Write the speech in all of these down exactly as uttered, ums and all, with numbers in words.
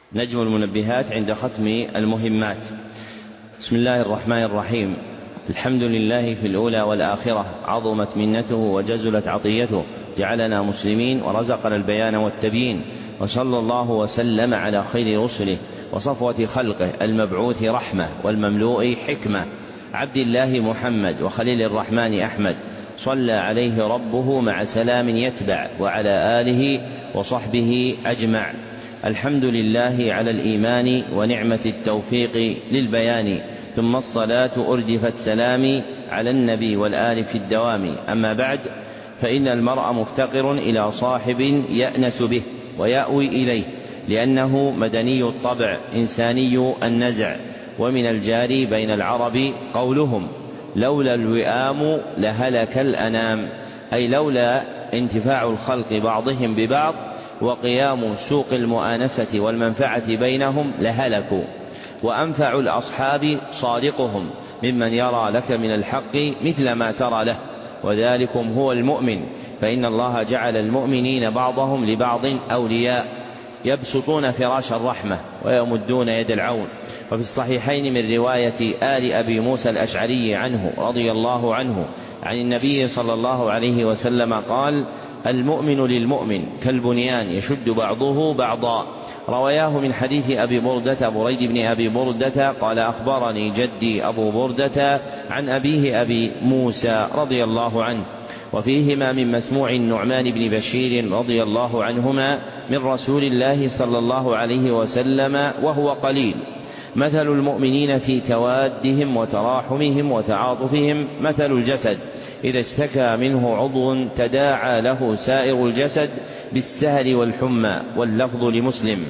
نجم المنبهات عند ختم المهمات. بسم الله الرحمن الرحيم. الحمد لله في الأولى والآخرة، عظمت منته وجزلت عطيته، جعلنا مسلمين ورزقنا البيان والتبيين، وصلى الله وسلم على خير رسله وصفوة خلقه المبعوث رحمة والمملوء حكمة، عبد الله محمد وخليل الرحمن أحمد، صلى عليه ربه مع سلام يتبع، وعلى آله وصحبه أجمع. الحمد لله على الإيمان ونعمة التوفيق للبيان، ثم الصلاة أردفت سلامي على النبي والآل في الدوام. أما بعد، فإن المرء مفتقر إلى صاحب يأنس به ويأوي إليه، لأنه مدني الطبع إنساني النزع. ومن الجاري بين العرب قولهم: لولا الوئام لهلك الأنام، أي لولا انتفاع الخلق بعضهم ببعض وقيام سوق المؤانسة والمنفعة بينهم لهلكوا. وأنفع الأصحاب صادقهم، ممن يرى لك من الحق مثل ما ترى له، وذلكم هو المؤمن، فإن الله جعل المؤمنين بعضهم لبعض أولياء، يبسطون فراش الرحمة ويمدون يد العون. وفي الصحيحين من رواية آل أبي موسى الأشعري عنه رضي الله عنه عن النبي صلى الله عليه وسلم قال: المؤمن للمؤمن كالبنيان يشد بعضه بعضا. رواياه من حديث أبي بردة بريد بن أبي بردة قال: أخبرني جدي أبو بردة عن أبيه أبي موسى رضي الله عنه. وفيهما من مسموع النعمان بن بشير رضي الله عنهما من رسول الله صلى الله عليه وسلم وهو قليل: مثل المؤمنين في توادهم وتراحمهم وتعاطفهم مثل الجسد، إذا اشتكى منه عضو تداعى له سائر الجسد بالسهر والحمى. واللفظ لمسلم: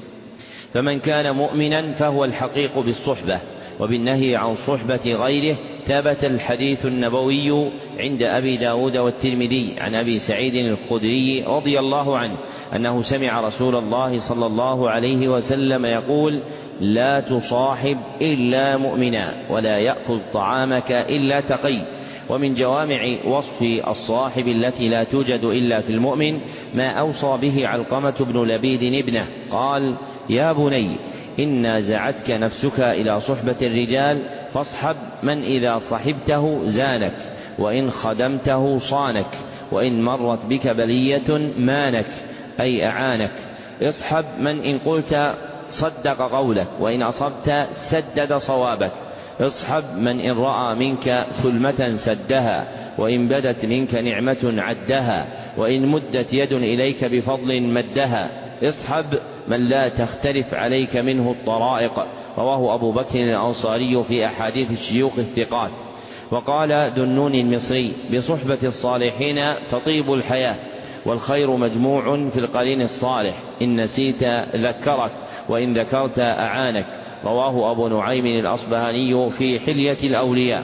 فمن كان مؤمنا فهو الحقيق بالصحبة. وبالنهي عن صحبة غيره ثبت الحديث النبوي عند أبي داود والترمذي عن أبي سعيد الخدري رضي الله عنه أنه سمع رسول الله صلى الله عليه وسلم يقول: لا تصاحب إلا مؤمنا، ولا يأكل طعامك إلا تقي. ومن جوامع وصف الصاحب التي لا توجد إلا في المؤمن ما أوصى به علقمة بن لبيد ابنه، قال: يا بني، إن نازعتك نفسك إلى صحبة الرجال، فاصحب من إذا صحبته زانك، وإن خدمته صانك، وإن مرت بك بلية مانك، أي أعانك. اصحب من إن قلت صدق قولك، وإن أصبت سدد صوابك. اصحب من إن رأى منك ثلمة سدها، وإن بدت منك نعمة عدها، وإن مدت يد إليك بفضل مدها. اصحب من لا تختلف عليك منه الطرائق. رواه أبو بكر الأنصاري في أحاديث الشيوخ الثقات. وقال دنون المصري: بصحبة الصالحين تطيب الحياة، والخير مجموع في القرين الصالح، إن نسيت ذكرك، وإن ذكرت أعانك. رواه أبو نعيم الأصبهاني في حلية الأولياء.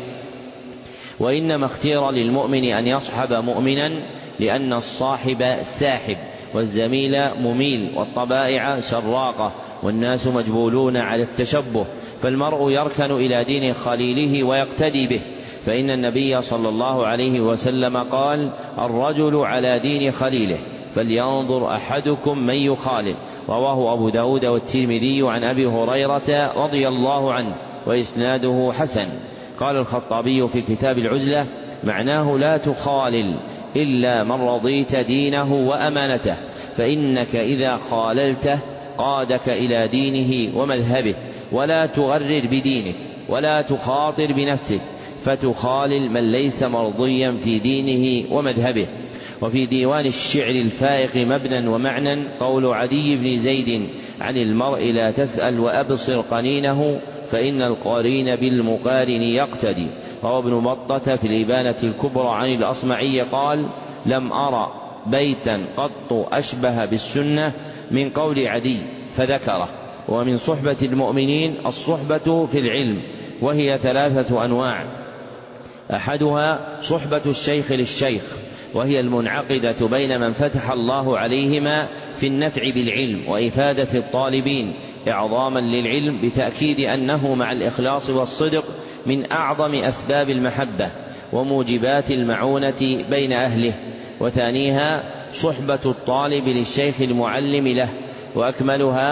وإنما اختير للمؤمن أن يصحب مؤمنا، لأن الصاحب ساحب، والزميل مميل، والطبائع سراقة، والناس مجبولون على التشبه، فالمرء يركن إلى دين خليله ويقتدي به. فإن النبي صلى الله عليه وسلم قال: الرجل على دين خليله، فلينظر أحدكم من يخالل. رواه أبو داود والترمذي عن أبي هريرة رضي الله عنه، وإسناده حسن. قال الخطابي في كتاب العزلة: معناه لا تخالل إلا من رضيت دينه وأمانته، فإنك إذا خاللته قادك إلى دينه ومذهبه. ولا تغرر بدينك، ولا تخاطر بنفسك، فتخالل من ليس مرضيا في دينه ومذهبه. وفي ديوان الشعر الفائق مبنى ومعنى قول عدي بن زيد: عن المرء لا تسأل وأبصر قنينه، فإن القرين بالمقارن يقتدي. روى ابن بطة في الإبانة الكبرى عن الأصمعي قال: لم أرى بيتا قط أشبه بالسنة من قول عدي، فذكره. ومن صحبة المؤمنين الصحبة في العلم، وهي ثلاثة أنواع: أحدها صحبة الشيخ للشيخ، وهي المنعقدة بين من فتح الله عليهما في النفع بالعلم وإفادة الطالبين إعظاما للعلم، بتأكيد أنه مع الإخلاص والصدق من أعظم أسباب المحبة وموجبات المعونة بين أهله. وثانيها صحبة الطالب للشيخ المعلم له، وأكملها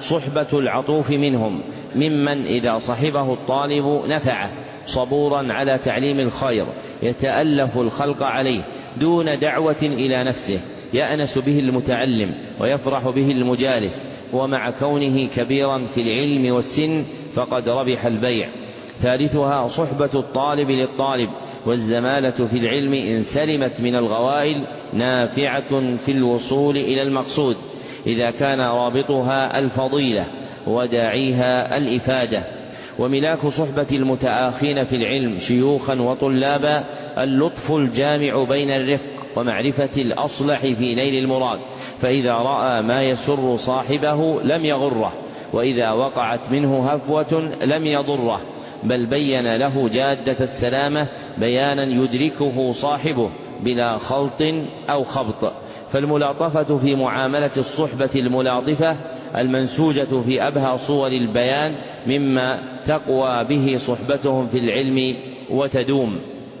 صحبة العطوف منهم، ممن إذا صحبه الطالب نفعه، صبورا على تعليم الخير، يتألف الخلق عليه دون دعوة إلى نفسه، يأنس به المتعلم ويفرح به المجالس، ومع كونه كبيرا في العلم والسن فقد ربح البيع. ثالثها صحبة الطالب للطالب، والزمالة في العلم إن سلمت من الغوائل نافعة في الوصول إلى المقصود، إذا كان رابطها الفضيلة وداعيها الإفادة. وملاك صحبة المتآخين في العلم شيوخا وطلابا اللطف الجامع بين الرفق ومعرفة الأصلح في نيل المراد، فإذا رأى ما يسر صاحبه لم يغره، وإذا وقعت منه هفوة لم يضره، بل بين له جادة السلامة بيانا يدركه صاحبه بلا خلط أو خبط. فالملاطفة في معاملة الصحبة الملاطفة المنسوجة في أبهى صور البيان مما تقوى به صحبتهم في العلم وتدوم.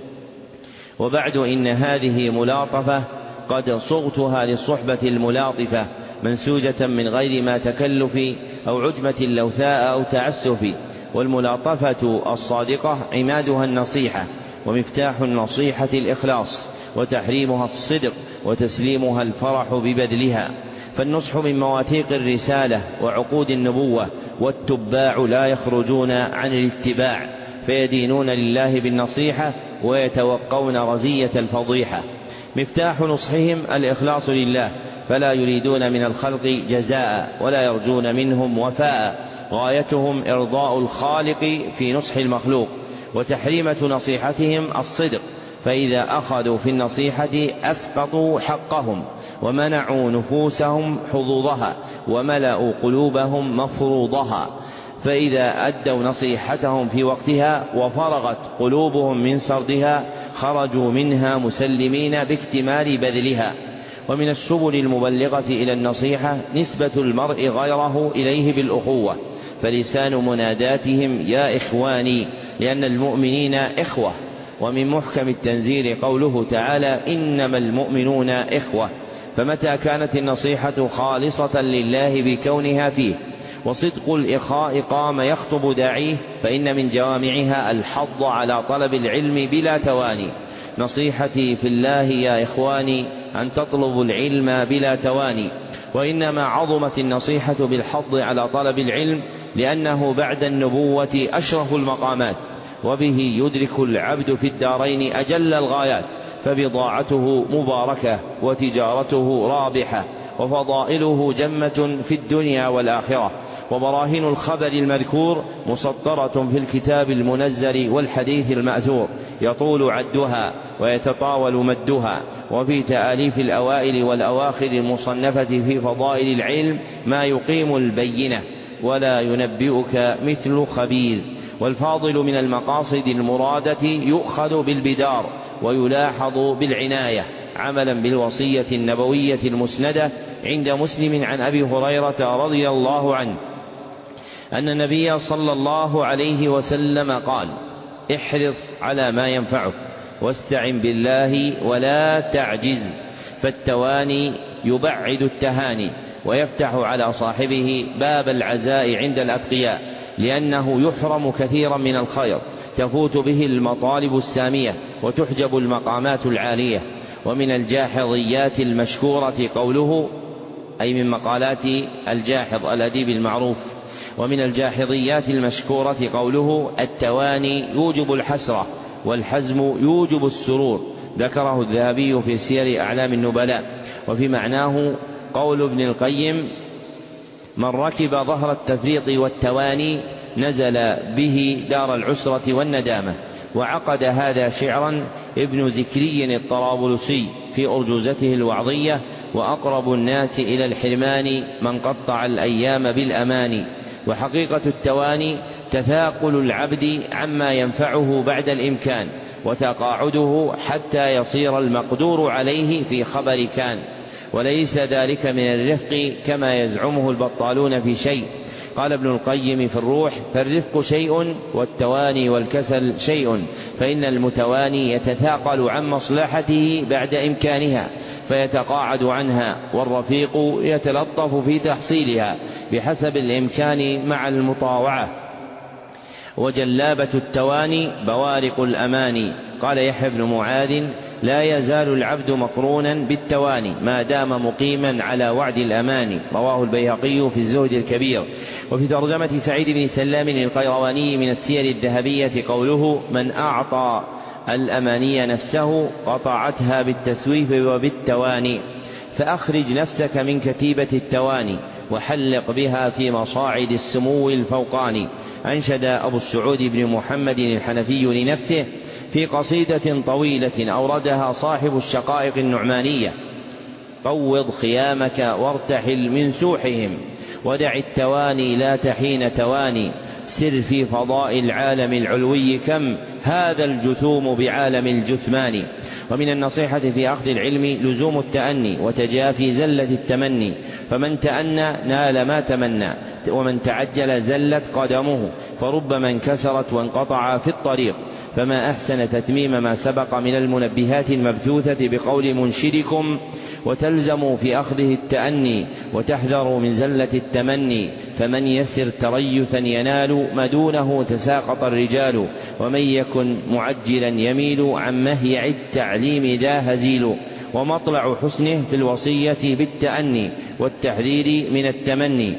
وبعد إن هذه ملاطفة قد صغتها للصحبة الملاطفة منسوجة من غير ما تكلف أو عجمة لوثاء أو تعسف. والملاطفة الصادقة عمادها النصيحة، ومفتاح النصيحة الإخلاص، وتحريمها الصدق، وتسليمها الفرح ببذلها. فالنصح من مواثيق الرسالة وعقود النبوة، والتباع لا يخرجون عن الاتباع، فيدينون لله بالنصيحة ويتوقون رزية الفضيحة. مفتاح نصحهم الإخلاص لله، فلا يريدون من الخلق جزاء ولا يرجون منهم وفاء، غايتهم إرضاء الخالق في نصح المخلوق. وتحريمة نصيحتهم الصدق، فإذا أخذوا في النصيحة أسقطوا حقهم ومنعوا نفوسهم حظوظها وملأوا قلوبهم مفروضها، فإذا أدوا نصيحتهم في وقتها وفرغت قلوبهم من سردها خرجوا منها مسلمين باكتمال بذلها. ومن السبل المبلغة إلى النصيحة نسبة المرء غيره إليه بالأخوة، فلسان مناداتهم يا إخواني، لأن المؤمنين إخوة. ومن محكم التنزيل قوله تعالى إنما المؤمنون إخوة، فمتى كانت النصيحة خالصة لله بكونها فيه وصدق الإخاء قام يخطب داعيه، فإن من جوامعها الحض على طلب العلم بلا تواني. نصيحتي في الله يا إخواني أن تطلبوا العلم بلا تواني. وإنما عظمت النصيحة بالحض على طلب العلم لأنه بعد النبوة أشرف المقامات، وبه يدرك العبد في الدارين أجل الغايات، فبضاعته مباركة وتجارته رابحة وفضائله جمة في الدنيا والآخرة. وبراهين الخبر المذكور مسطرة في الكتاب المنزل والحديث المأثور، يطول عدها ويتطاول مدها. وفي تآليف الأوائل والأواخر المصنفة في فضائل العلم ما يقيم البينة ولا ينبئك مثل خبير. والفاضل من المقاصد المرادة يؤخذ بالبدار ويلاحظ بالعناية، عملا بالوصية النبوية المسندة عند مسلم عن أبي هريرة رضي الله عنه أن النبي صلى الله عليه وسلم قال احرص على ما ينفعك واستعن بالله ولا تعجز، فالتواني يبعد التهاني ويفتح على صاحبه باب العزاء عند الأتقياء، لأنه يحرم كثيرا من الخير تفوت به المطالب السامية وتحجب المقامات العالية. ومن الجاحظيات المشكورة قوله، أي من مقالات الجاحظ الأديب المعروف، ومن الجاحظيات المشكورة قوله التواني يوجب الحسرة والحزم يوجب السرور، ذكره الذهبي في سير أعلام النبلاء. وفي معناه قول ابن القيم من ركب ظهر التفريط والتواني نزل به دار العسرة والندامة. وعقد هذا شعرا ابن زكري الطرابلسي في أرجوزته الوعظية، وأقرب الناس إلى الحرمان من قطع الأيام بالأماني. وحقيقة التواني تثاقل العبد عما ينفعه بعد الإمكان، وتقاعده حتى يصير المقدور عليه في خبر كان، وليس ذلك من الرفق كما يزعمه البطالون في شيء. قال ابن القيم في الروح فالرفق شيء والتواني والكسل شيء، فإن المتواني يتثاقل عن مصلحته بعد إمكانها فيتقاعد عنها، والرفيق يتلطف في تحصيلها بحسب الإمكان مع المطاوعة. وجلابة التواني بوارق الأماني. قال يحيى بن معاذ: لا يزال العبد مقرونا بالتواني ما دام مقيما على وعد الأماني. رواه البيهقي في الزهد الكبير. وفي ترجمة سعيد بن سلام القيرواني من السير الذهبية قوله: من أعطى الأماني نفسه قطعتها بالتسويف وبالتواني، فأخرج نفسك من كتيبة التواني وحلق بها في مصاعد السمو الفوقاني. أنشد أبو السعود بن محمد الحنفي لنفسه في قصيدة طويلة أوردها صاحب الشقائق النعمانية: قوض خيامك وارتحل من سوحهم، ودع التواني لا تحين تواني، سر في فضاء العالم العلوي، كم هذا الجثوم بعالم الجثمان. ومن النصيحة في أخذ العلم لزوم التأني وتجافي زلة التمني، فمن تأنى نال ما تمنى، ومن تعجل زلت قدمه، فربما انكسرت وانقطع في الطريق. فما أحسن تتميم ما سبق من المنبهات المبثوثة بقول منشدكم: وتلزموا في أخذه التأني وتحذروا من زلة التمني، فمن يسر تريثا ينال، ما دونه تساقط الرجال، ومن يكن معجلا يميل، عن مهيع التعليم ذا هزيل. ومطلع حسنه في الوصية بالتأني والتحذير من التمني.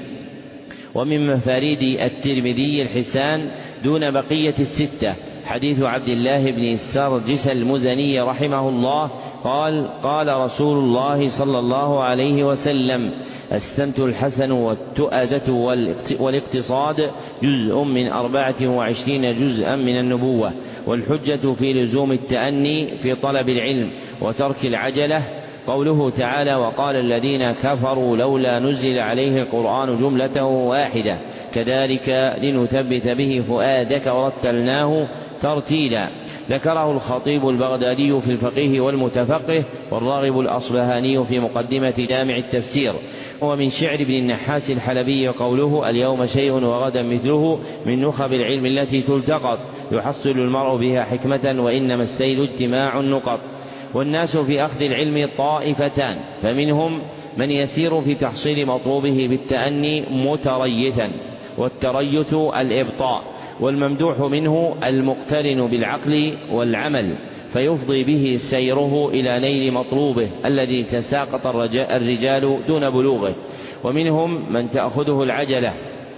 ومن مفاريد الترمذي الحسان دون بقية الستة حديث عبد الله بن السرجس المزني رحمه الله قال: قال رسول الله صلى الله عليه وسلم: السمت الحسن والتؤدة والاقتصاد جزء من أربعة وعشرين جزءا من النبوة. والحجة في لزوم التأني في طلب العلم وترك العجلة قوله تعالى: وقال الذين كفروا لولا نزل عليه القرآن جملة واحدة كذلك لنثبت به فؤادك ورتلناه ترتيلا. ذكره الخطيب البغدادي في الفقيه والمتفقه، والراغب الأصبهاني في مقدمة جامع التفسير. ومن شعر ابن النحاس الحلبي قوله: اليوم شيء وغدا مثله، من نخب العلم التي تلتقط، يحصل المرء بها حكمة، وإنما السيل اجتماع النقط. والناس في أخذ العلم طائفتان، فمنهم من يسير في تحصيل مطلوبه بالتأني متريثا، والتريث الإبطاء، والممدوح منه المقترن بالعقل والعمل، فيفضي به سيره إلى نيل مطلوبه الذي تساقط الرجال دون بلوغه. ومنهم من تأخذه العجلة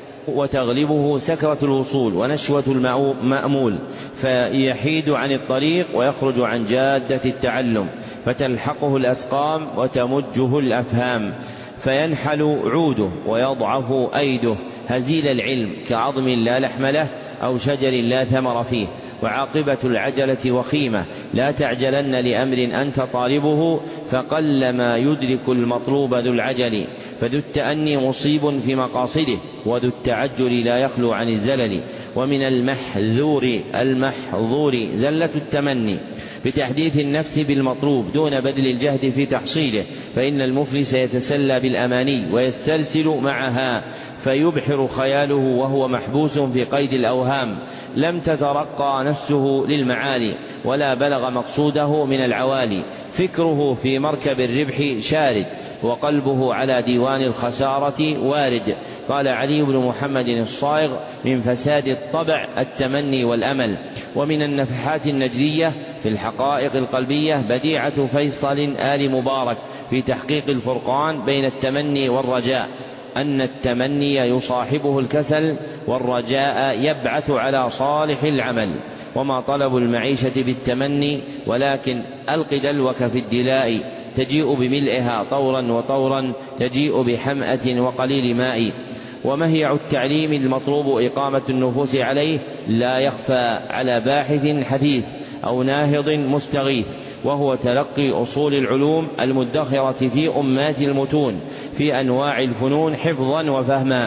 وتغلبه سكرة الوصول ونشوة المأمول، فيحيد عن الطريق ويخرج عن جادة التعلم، فتلحقه الأسقام وتمجه الأفهام، فينحل عوده ويضعف أيده، هزيل العلم كعظم لا لحم له أو شجر لا ثمر فيه. وعاقبة العجلة وخيمة، لا تعجلن لأمر أنت طالبه، فقلما يدرك المطلوب ذو العجل، فذو التأني مصيب في مقاصده، وذو التعجل لا يخلو عن الزلل. ومن المحذور المحظور زلة التمني بتحديث النفس بالمطلوب دون بذل الجهد في تحصيله، فإن المفلس يتسلى بالأماني ويسترسل معها، فيبحر خياله وهو محبوس في قيد الأوهام، لم تترقى نفسه للمعالي ولا بلغ مقصوده من العوالي. فكره في مركب الربح شارد، وقلبه على ديوان الخسارة وارد. قال علي بن محمد الصائغ: من فساد الطبع التمني والأمل. ومن النفحات النجلية في الحقائق القلبية بديعة فيصل آل مبارك في تحقيق الفرقان بين التمني والرجاء، أن التمني يصاحبه الكسل، والرجاء يبعث على صالح العمل. وما طلب المعيشة بالتمني، ولكن ألق دلوك في الدلاء، تجيء بملئها طورا وطورا، تجيء بحمأة وقليل ماء. ومهيع التعليم المطلوب إقامة النفوس عليه لا يخفى على باحث حديث أو ناهض مستغيث، وهو تلقي أصول العلوم المدخرة في أمات المتون في أنواع الفنون حفظا وفهما.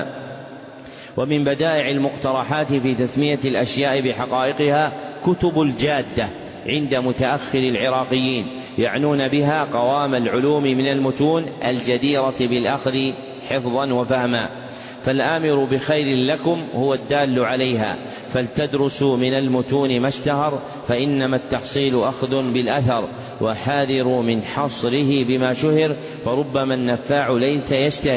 ومن بدائع المقترحات في تسمية الأشياء بحقائقها كتب الجادة عند متأخر العراقيين، يعنون بها قوام العلوم من المتون الجديرة بالأخذ حفظا وفهما. فالآمر بخير لكم هو الدال عليها، فلتدرسوا من المتون ما اشتهر، فإنما التحصيل أخذ بالأثر، وحاذروا من حصره بما شهر، فربما النفاع ليس يشتهر.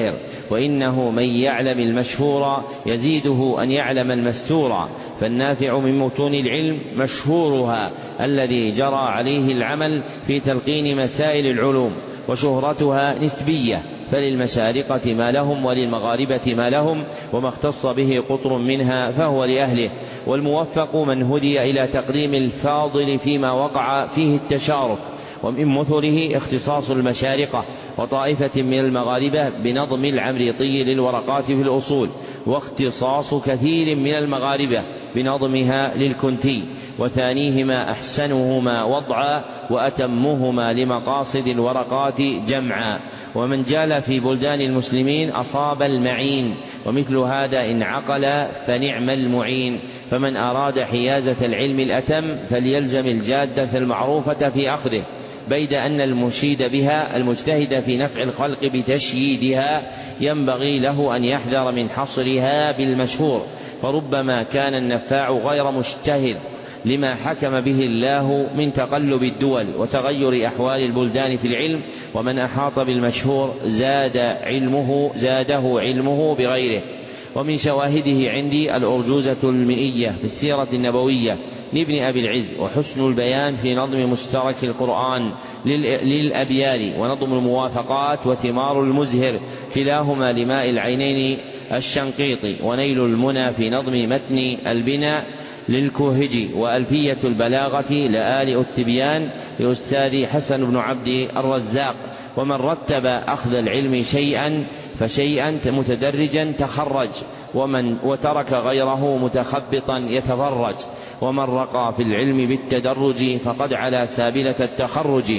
وإنه من يعلم المشهور يزيده أن يعلم المستور، فالنافع من متون العلم مشهورها الذي جرى عليه العمل في تلقين مسائل العلوم، وشهرتها نسبية، فللمشارقة ما لهم وللمغاربة ما لهم، وما اختص به قطر منها فهو لأهله. والموفق من هدي إلى تقديم الفاضل فيما وقع فيه التشارك، ومن مثله اختصاص المشارقة وطائفة من المغاربة بنظم العمريطي للورقات في الأصول، واختصاص كثير من المغاربة بنظمها للكنتي، وثانيهما أحسنهما وضعا وأتمهما لمقاصد الورقات جمعا. ومن جال في بلدان المسلمين أصاب المعين، ومثل هذا إن عقل فنعم المعين. فمن أراد حيازة العلم الأتم فليلزم الجادة المعروفة في أخذه، بيد أن المشيد بها المجتهد في نفع الخلق بتشييدها ينبغي له أن يحذر من حصرها بالمشهور، فربما كان النفاع غير مجتهد لما حكم به الله من تقلب الدول وتغير أحوال البلدان في العلم. ومن أحاط بالمشهور زاد علمه زاده علمه بغيره. ومن شواهده عندي الأرجوزة المئية في السيرة النبوية لابن أبي العز، وحسن البيان في نظم مشترك القرآن للأبيار، ونظم الموافقات وثمار المزهر كلاهما لماء العينين الشنقيطي، ونيل المنى في نظم متن البناء للكوهجي، وألفية البلاغة لآل التبيان لأستاذ حسن بن عبد الرزاق. ومن رتب أخذ العلم شيئا فشيئا متدرجا تخرج، ومن وترك غيره متخبطا يتفرج، ومن رقى في العلم بالتدرج فقد على سابلة التخرج.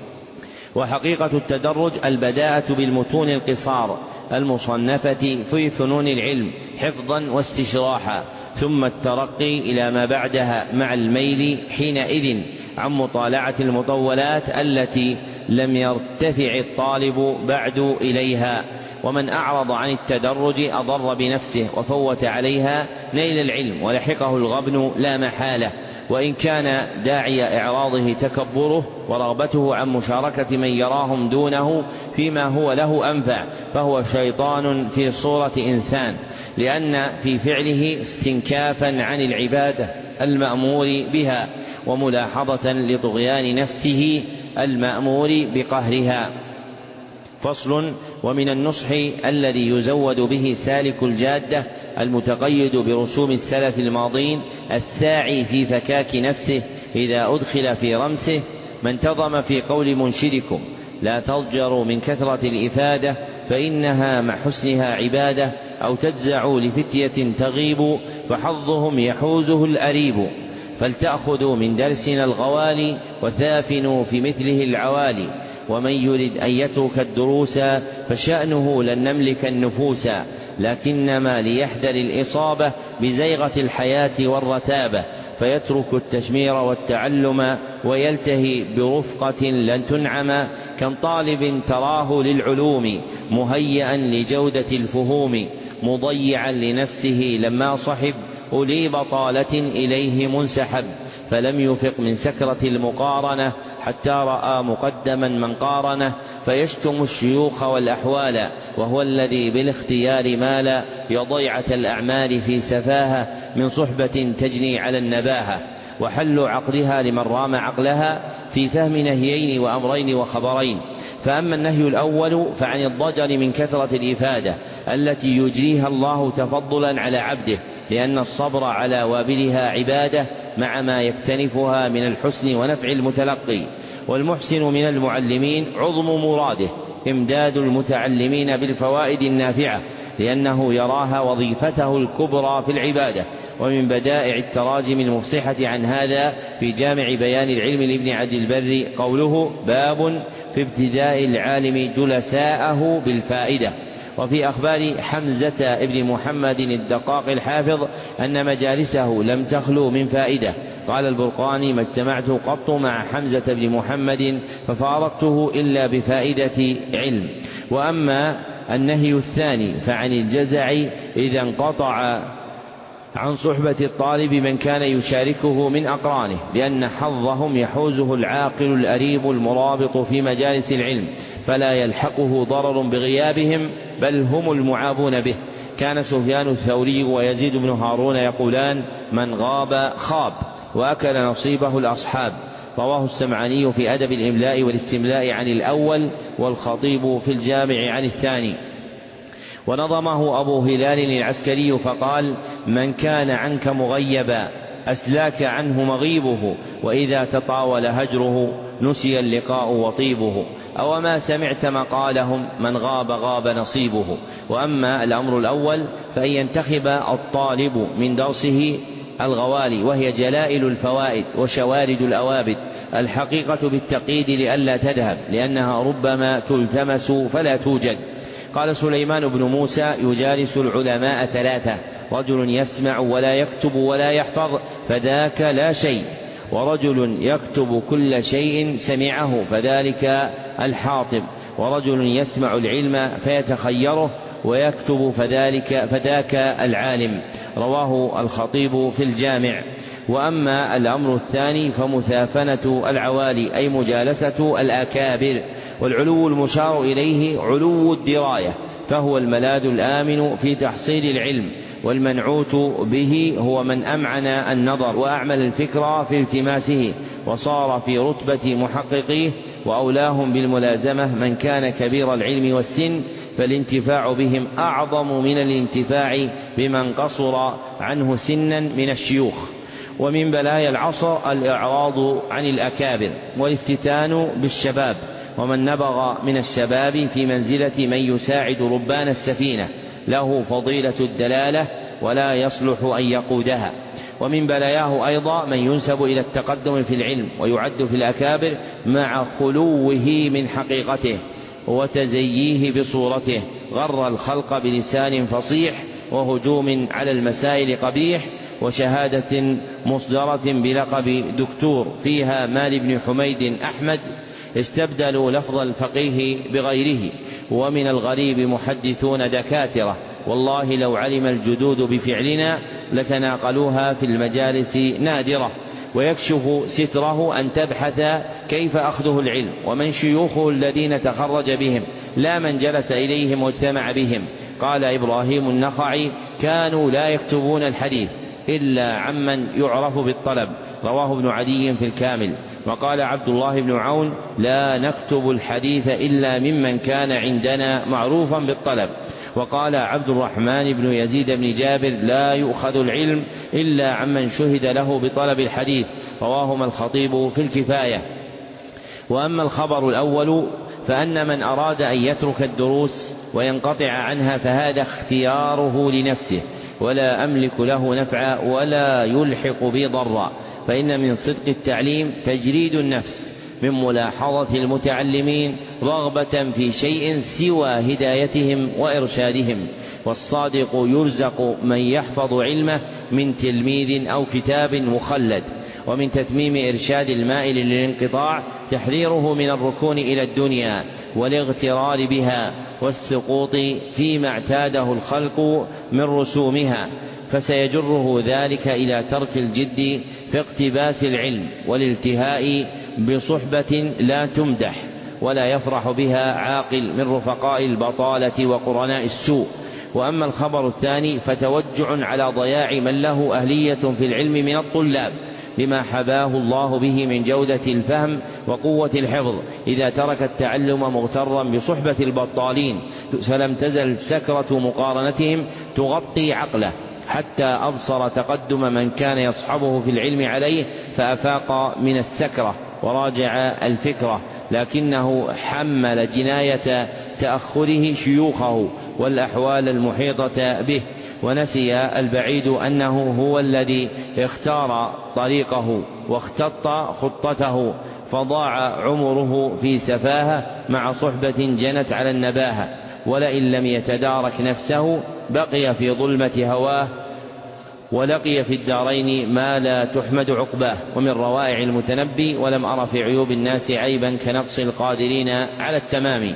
وحقيقة التدرج البداءة بالمتون القصار المصنفة في فنون العلم حفظا واستشراحا، ثم الترقي إلى ما بعدها مع الميل حينئذ عن مطالعة المطولات التي لم يرتفع الطالب بعد إليها. ومن أعرض عن التدرج أضر بنفسه وفوت عليها نيل العلم، ولحقه الغبن لا محالة، وإن كان داعي إعراضه تكبره ورغبته عن مشاركة من يراهم دونه فيما هو له أنفع، فهو شيطان في صورة إنسان، لأن في فعله استنكافا عن العبادة المأمور بها، وملاحظة لطغيان نفسه المأمور بقهرها. فصل. ومن النصح الذي يزود به سالك الجادة المتقيد برسوم السلف الماضين الساعي في فكاك نفسه إذا أدخل في رمسه، ما انتظم في قول منشدكم لا تضجروا من كثرة الإفادة فإنها مع حسنها عبادة، أو تجزعوا لفتية تغيب فحظهم يحوزه الأريب، فلتأخذوا من درسنا الغوالي وثافنوا في مثله العوالي، ومن يرد أن يترك الدروس فشأنه لن نملك النفوس، لكنما ليحذر الإصابة بزيغة الحياة والرتابة، فيترك التشمير والتعلم ويلتهي برفقة لن تنعم، كم طالب تراه للعلوم مهيئا لجودة الفهوم، مضيعا لنفسه لما صحب أولي بطالة إليه منسحب، فلم يفق من سكرة المقارنة حتى رأى مقدما من قارنه، فيشتم الشيوخ والأحوال وهو الذي بالاختيار مال يضيعة الأعمال في سفاهة من صحبة تجني على النباهة، وحل عقلها لمن رام عقلها في فهم نهيين وأمرين وخبرين. فأما النهي الأول فعن الضجر من كثرة الإفادة التي يجريها الله تفضلا على عبده، لأن الصبر على وابلها عبادة مع ما يكتنفها من الحسن ونفع المتلقي. والمحسن من المعلمين عظم مراده إمداد المتعلمين بالفوائد النافعة، لأنه يراها وظيفته الكبرى في العبادة. ومن بدائع التراجم المفصحة عن هذا في جامع بيان العلم لابن عبد البر قوله باب في ابتداء العالم جلساءه بالفائدة. وفي أخبار حمزة ابن محمد الدقاق الحافظ أن مجالسه لم تخلو من فائدة. قال البرقاني ما اجتمعت قط مع حمزة بن محمد ففارقته إلا بفائدة علم. وأما النهي الثاني فعن الجزع إذا انقطع عن صحبة الطالب من كان يشاركه من أقرانه، لأن حظهم يحوزه العاقل الأريب المرابط في مجالس العلم، فلا يلحقه ضرر بغيابهم، بل هم المعابون به. كان سفيان الثوري ويزيد بن هارون يقولان: من غاب خاب، وأكل نصيبه الأصحاب. رواه السمعاني في أدب الإملاء والاستملاء عن الأول، والخطيب في الجامع عن الثاني. ونظمه أبو هلال العسكري فقال: من كان عنك مغيبا أسلاك عنه مغيبه، وإذا تطاول هجره نسي اللقاء وطيبه. أو ما سمعت مقالهم: من غاب غاب نصيبه. وأما الأمر الأول فأن ينتخب الطالب من درسه الغوالي، وهي جلائل الفوائد وشوارد الأوابد، الحقيقة بالتقييد لئلا تذهب، لأنها ربما تلتمس فلا توجد. قال سليمان بن موسى: يجالس العلماء ثلاثة: رجل يسمع ولا يكتب ولا يحفظ فذاك لا شيء، ورجل يكتب كل شيء سمعه فذلك الحاطب، ورجل يسمع العلم فيتخيره ويكتب فذلك فذاك العالم. رواه الخطيب في الجامع. وأما الأمر الثاني فمثافنة العوالي، أي مجالسة الأكابر. والعلو المشار إليه علو الدراية، فهو الملاذ الآمن في تحصيل العلم، والمنعوت به هو من أمعن النظر وأعمل الفكر في التماسه، وصار في رتبة محققيه. وأولاهم بالملازمة من كان كبير العلم والسن، فالانتفاع بهم أعظم من الانتفاع بمن قصر عنه سنا من الشيوخ. ومن بلايا العصر الإعراض عن الأكابر والافتتان بالشباب، ومن نبغ من الشباب في منزلة من يساعد ربان السفينة له فضيلة الدلالة ولا يصلح أن يقودها. ومن بلاياه أيضا من ينسب إلى التقدم في العلم ويعد في الأكابر مع خلوه من حقيقته وتزييه بصورته، غر الخلق بلسان فصيح وهجوم على المسائل قبيح، وشهادة مصدرة بلقب دكتور فيها مال بن حميد أحمد استبدلوا لفظ الفقيه بغيره. ومن الغريب محدثون دكاترة والله لو علم الجدود بفعلنا لتناقلوها في المجالس نادرة. ويكشف ستره أن تبحث كيف أخذه العلم ومن شيوخه الذين تخرج بهم، لا من جلس إليهم واجتمع بهم. قال إبراهيم النخعي: كانوا لا يكتبون الحديث إلا عمن يعرف بالطلب. رواه ابن عدي في الكامل. وقال عبد الله بن عون: لا نكتب الحديث إلا ممن كان عندنا معروفا بالطلب. وقال عبد الرحمن بن يزيد بن جابر: لا يؤخذ العلم إلا عمن شهد له بطلب الحديث. رواهما الخطيب في الكفاية. وأما الخبر الأول فأن من أراد أن يترك الدروس وينقطع عنها فهذا اختياره لنفسه، ولا أملك له نفعا ولا يلحق بي ضرا. فإن من صدق التعليم تجريد النفس من ملاحظة المتعلمين رغبة في شيء سوى هدايتهم وإرشادهم، والصادق يرزق من يحفظ علمه من تلميذ أو كتاب مخلد. ومن تتميم إرشاد المائل للانقطاع تحذيره من الركون إلى الدنيا والاغترار بها والسقوط فيما اعتاده الخلق من رسومها، فسيجره ذلك إلى ترك الجد في اقتباس العلم والالتهاء بصحبة لا تمدح ولا يفرح بها عاقل من رفقاء البطالة وقرناء السوء. وأما الخبر الثاني فتوجع على ضياع من له أهلية في العلم من الطلاب لما حباه الله به من جودة الفهم وقوة الحفظ، إذا ترك التعلم مغترا بصحبة البطالين، فلم تزل سكرة مقارنتهم تغطي عقله حتى أبصر تقدم من كان يصحبه في العلم عليه، فأفاق من السكرة وراجع الفكرة، لكنه حمل جناية تأخره شيوخه والأحوال المحيطة به، ونسي البعيد أنه هو الذي اختار طريقه واختط خطته، فضاع عمره في سفاهة مع صحبة جنت على النباهة. ولئن لم يتدارك نفسه بقي في ظلمة هواه ولقي في الدارين ما لا تحمد عقباه. ومن روائع المتنبي: ولم أر في عيوب الناس عيبا كنقص القادرين على التمام.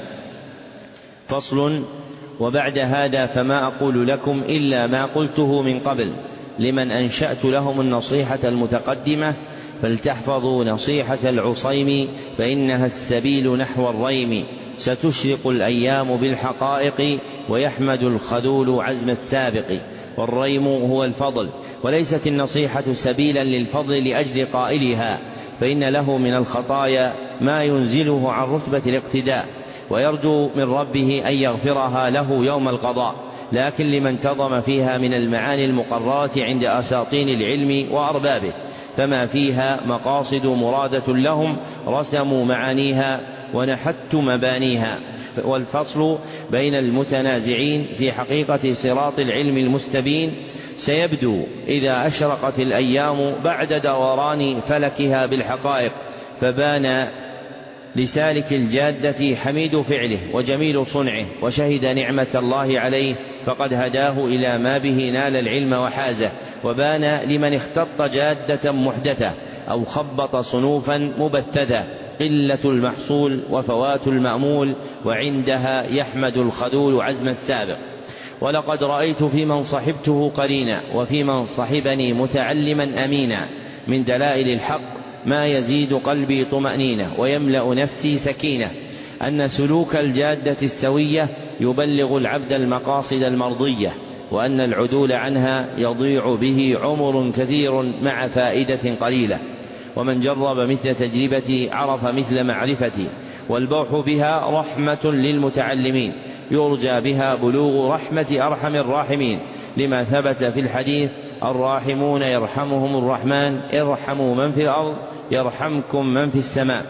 فصل. وبعد هذا فما أقول لكم إلا ما قلته من قبل، لمن أنشأت لهم النصيحة المتقدمة فلتحفظوا نصيحة العصيم فإنها السبيل نحو الريم، ستشرق الأيام بالحقائق ويحمد الخذول عزم السابق. والريم هو الفضل، وليست النصيحة سبيلا للفضل لأجل قائلها، فإن له من الخطايا ما ينزله عن رتبة الاقتداء، ويرجو من ربه أن يغفرها له يوم القضاء. لكن لمن انتظم فيها من المعاني المقررة عند أساطين العلم وأربابه، فما فيها مقاصد مرادة لهم رسموا معانيها ونحت مبانيها. والفصل بين المتنازعين في حقيقة صراط العلم المستبين سيبدو إذا أشرقت الأيام بعد دوران فلكها بالحقائق، فبان لسالك الجادة حميد فعله وجميل صنعه، وشهد نعمة الله عليه فقد هداه إلى ما به نال العلم وحازه. وبان لمن اختط جادة محدثة أو خبط صنوفا مبتذة قلة المحصول وفوات المأمول، وعندها يحمد الخذول عزم السابق. ولقد رأيت في من صحبته قرينا وفي من صحبني متعلما أمينا من دلائل الحق ما يزيد قلبي طمأنينة ويملأ نفسي سكينة، أن سلوك الجادة السوية يبلغ العبد المقاصد المرضية، وأن العدول عنها يضيع به عمر كثير مع فائدة قليلة. ومن جرب مثل تجربتي عرف مثل معرفتي، والبوح بها رحمة للمتعلمين يرجى بها بلوغ رحمة أرحم الراحمين، لما ثبت في الحديث: الراحمون يرحمهم الرحمن ارحموا من في الأرض يرحمكم من في السماء.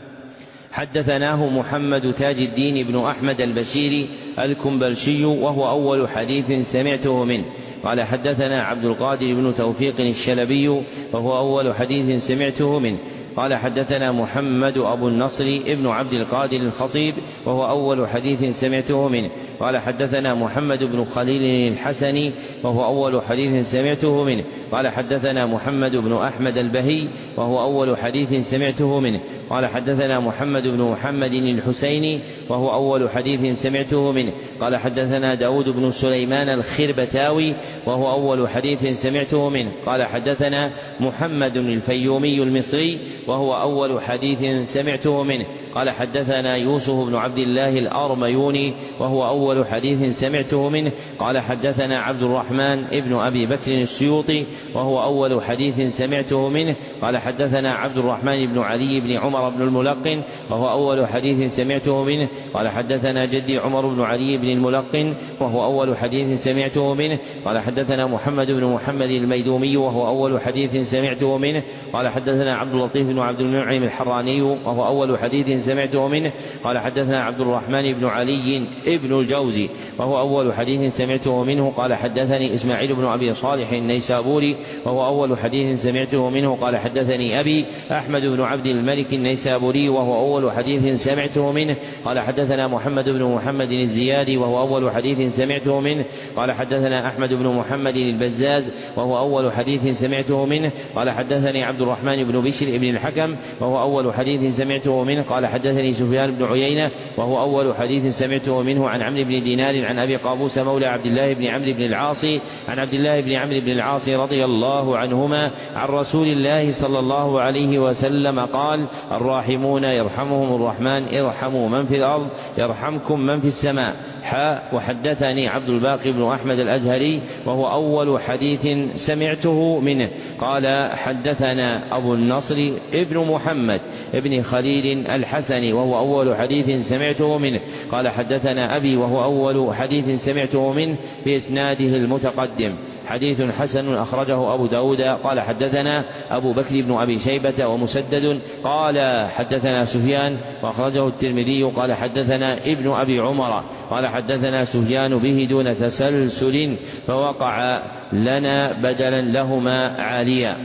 حدثناه محمد تاج الدين بن أحمد البشيري الكنبلشي وهو أول حديث سمعته منه. قال حدثنا عبد القادر بن توفيق الشلبي وهو أول حديث سمعته منه. قال حدثنا محمد أبو النصر ابن عبد القادر الخطيب وهو أول حديث سمعته منه. قال حدثنا محمد بن خليل الحسني وهو أول حديث سمعته منه. قال حدثنا محمد بن أحمد البهي وهو أول حديث سمعته منه. قال حدثنا محمد بن محمد الحسيني وهو أول حديث سمعته منه. قال حدثنا داود بن سليمان الخربتاوي وهو أول حديث سمعته منه. قال حدثنا محمد الفيومي المصري وهو أول حديث سمعته منه. قال حدثنا يوسف بن عبد الله الأرميوني وهو أول حديث سمعته منه. قال حدثنا عبد الرحمن ابن أبي بكر السيوطي وهو أول حديث سمعته منه. قال حدثنا عبد الرحمن بن علي بن عمر بن الملقن وهو أول حديث سمعته منه. قال حدثنا جدي عمر بن علي بن الملقن وهو أول حديث سمعته منه. قال حدثنا محمد بن محمد الميدومي وهو أول حديث سمعته منه. قال حدثنا عبد اللطيف بن عبد المنعم الحراني وهو أول حديث سمعته منه. قال حدثنا عبد الرحمن بن علي ابن الجوزي وهو أول حديث سمعته منه. قال حدثني إسماعيل بن أبي صالح النيسابوري وهو أول حديث سمعته منه. قال حدثني أبي أحمد بن عبد الملك النيسابوري وهو أول حديث سمعته منه. قال حدثنا محمد بن محمد الزيادي وهو أول حديث سمعته منه. قال حدثنا أحمد بن محمد البزاز وهو أول حديث سمعته منه. قال حدثني عبد الرحمن بن بشر بن الحكم وهو أول حديث سمعته منه. قال حدثني سفيان بن عيينة وهو أول حديث سمعته منه عن عمرو بن دينار عن أبي قابوس مولى عبد الله بن عمرو بن العاص عن عبد الله بن عمرو بن العاص رضي الله عنهما عن رسول الله صلى الله عليه وسلم قال: الراحمون يرحمهم الرحمن ارحموا من في الأرض يرحمكم من في السماء. حاء وحدثني عبد الباقي بن أحمد الأزهري وهو أول حديث سمعته منه. قال حدثنا أبو النصر ابن محمد ابن خليل الحسني وهو أول حديث سمعته منه. قال حدثنا أبي وهو أول حديث سمعته منه بإسناده المتقدم. حديث حسن أخرجه أبو داود. قال حدثنا أبو بكر بن أبي شيبة ومسدد قال حدثنا سفيان وأخرجه الترمذي. قال حدثنا ابن أبي عمر قال حدثنا سفيان به دون تسلسل فوقع لنا بدلا لهما عاليا.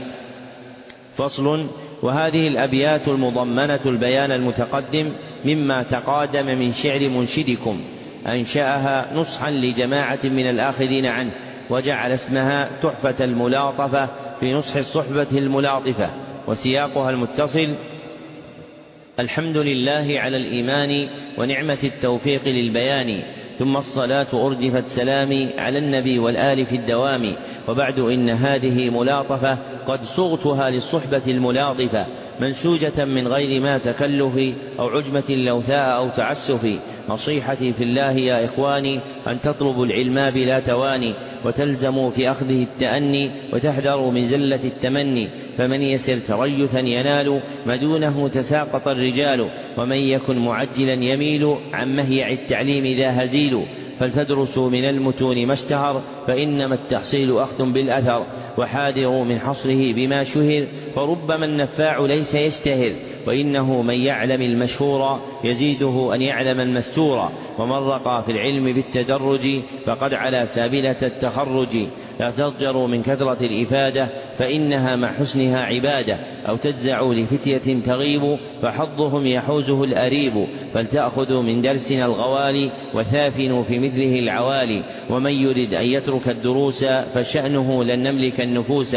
فصل. وهذه الأبيات المضمنة البيان المتقدم مما تقادم من شعر منشدكم، أنشأها نصحا لجماعة من الآخذين عنه، وجعل اسمها تحفة الملاطفة في نصح الصحبة الملاطفة، وسياقها المتصل: الحمد لله على الإيمان ونعمة التوفيق للبيان، ثم الصلاة أردفت سلامي على النبي والآل في الدوام. وبعد إن هذه ملاطفة قد صغتها للصحبة الملاطفة، منسوجة من غير ما تكلف أو عجمة لوثاء أو تعسف. نصيحتي في الله يا إخواني أن تطلبوا العلم بلا تواني، وتلزموا في أخذه التأني، وتحذروا من زلة التمني. فمن يسر تريثا ينال، ما دونه تساقط الرجال. ومن يكن معجلا يميل، عن مهيع التعليم ذا هزيل. فلتدرسوا من المتون ما اشتهر، فإنما التحصيل أخذ بالأثر. وحاذروا من حصره بما شهر، فربما النفاع ليس يشتهر. وإنه من يعلم المشهور يزيده أن يعلم المستور. ومن رقى في العلم بالتدرج، فقد على سابلة التخرج. لا تضجروا من كثرة الإفادة، فإنها مع حسنها عبادة. أو تجزعوا لفتية تغيب، فحظهم يحوزه الأريب. فلتأخذوا من درسنا الغوالي، وثافنوا في مثله العوالي. ومن يرد أن يترك الدروس، فشأنه لن نملك النفوس.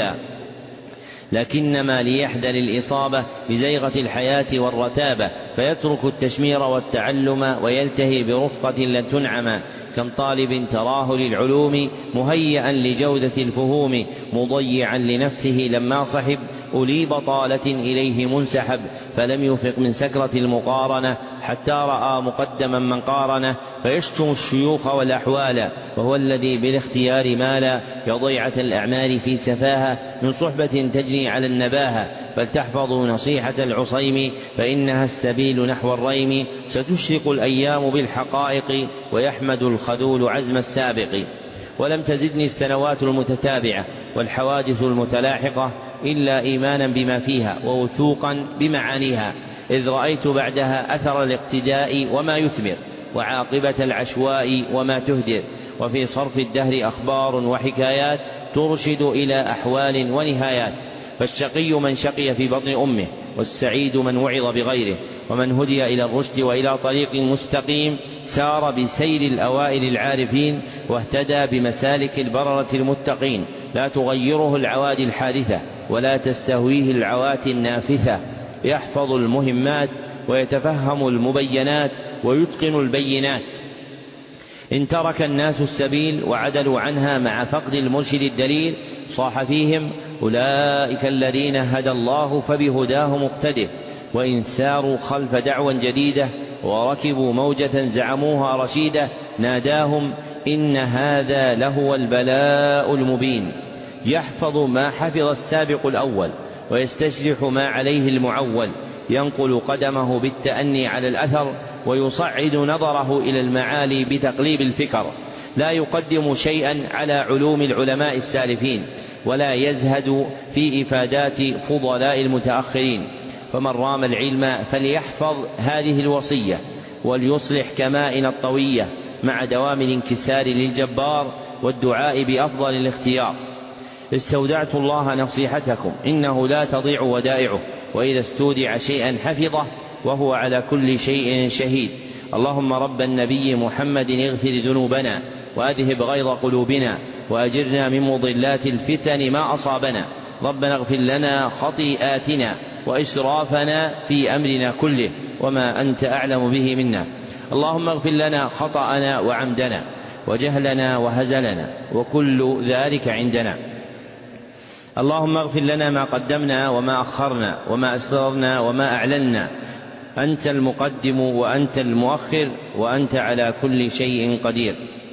لكنما ليحذر الإصابة بزيغة الحياة والرتابة، فيترك التشمير والتعلم، ويلتهي برفقة لن تنعم. كم طالب تراه للعلوم مهيئا لجودة الفهوم، مضيعا لنفسه لما صحب أولي بطالة إليه منسحب. فلم يفق من سكرة المقارنة، حتى رأى مقدما من قارنه. فيشتم الشيوخ والأحوال، وهو الذي بالاختيار مالا. يضيعة الأعمال في سفاهة، من صحبة تجري على النباهة. فلتحفظوا نصيحة العصيم، فإنها السبيل نحو الريم. ستشرق الأيام بالحقائق، ويحمد الخذول عزم السابق. ولم تزدني السنوات المتتابعة والحوادث المتلاحقة إلا إيمانا بما فيها، ووثوقا بمعانيها، إذ رأيت بعدها أثر الاقتداء وما يثمر، وعاقبة العشواء وما تهدر. وفي صرف الدهر أخبار وحكايات، ترشد إلى أحوال ونهايات. فالشقي من شقي في بطن أمه، والسعيد من وعظ بغيره. ومن هدي إلى الرشد وإلى طريق مستقيم، سار بسير الأوائل العارفين، واهتدى بمسالك البررة المتقين. لا تغيره العوادي الحادثة، ولا تستهويه العواتي النافثة. يحفظ المهمات، ويتفهم المبينات، ويتقن البينات. إن ترك الناس السبيل وعدلوا عنها مع فقد المرشد الدليل، صاح فيهم أولئك الذين هدى الله فبهداه مقتده. وإن ساروا خلف دعوى جديدة، وركبوا موجة زعموها رشيدة، ناداهم إن هذا لهو البلاء المبين. يحفظ ما حفظ السابق الأول، ويستشرح ما عليه المعول. ينقل قدمه بالتأني على الأثر، ويصعد نظره إلى المعالي بتقليب الفكر. لا يقدم شيئا على علوم العلماء السالفين، ولا يزهد في إفادات فضلاء المتأخرين. فمن رام العلم فليحفظ هذه الوصية، وليصلح كمائن الطوية، مع دوام الانكسار للجبار والدعاء بأفضل الاختيار. استودعت الله نصيحتكم، إنه لا تضيع ودائعه، وإذا استودع شيئا حفظه، وهو على كل شيء شهيد. اللهم رب النبي محمد اغفر ذنوبنا، وأذهب غيظ قلوبنا، وأجرنا من مضلات الفتن ما أصابنا. ربنا اغفر لنا خطيئاتنا وإسرافنا في أمرنا كله، وما أنت أعلم به منا. اللهم اغفر لنا خطأنا وعمدنا، وجهلنا وهزلنا، وكل ذلك عندنا. اللهم اغفر لنا ما قدمنا وما أخرنا، وما أسررنا وما أعلنا. أنت المقدم وأنت المؤخر، وأنت على كل شيء قدير.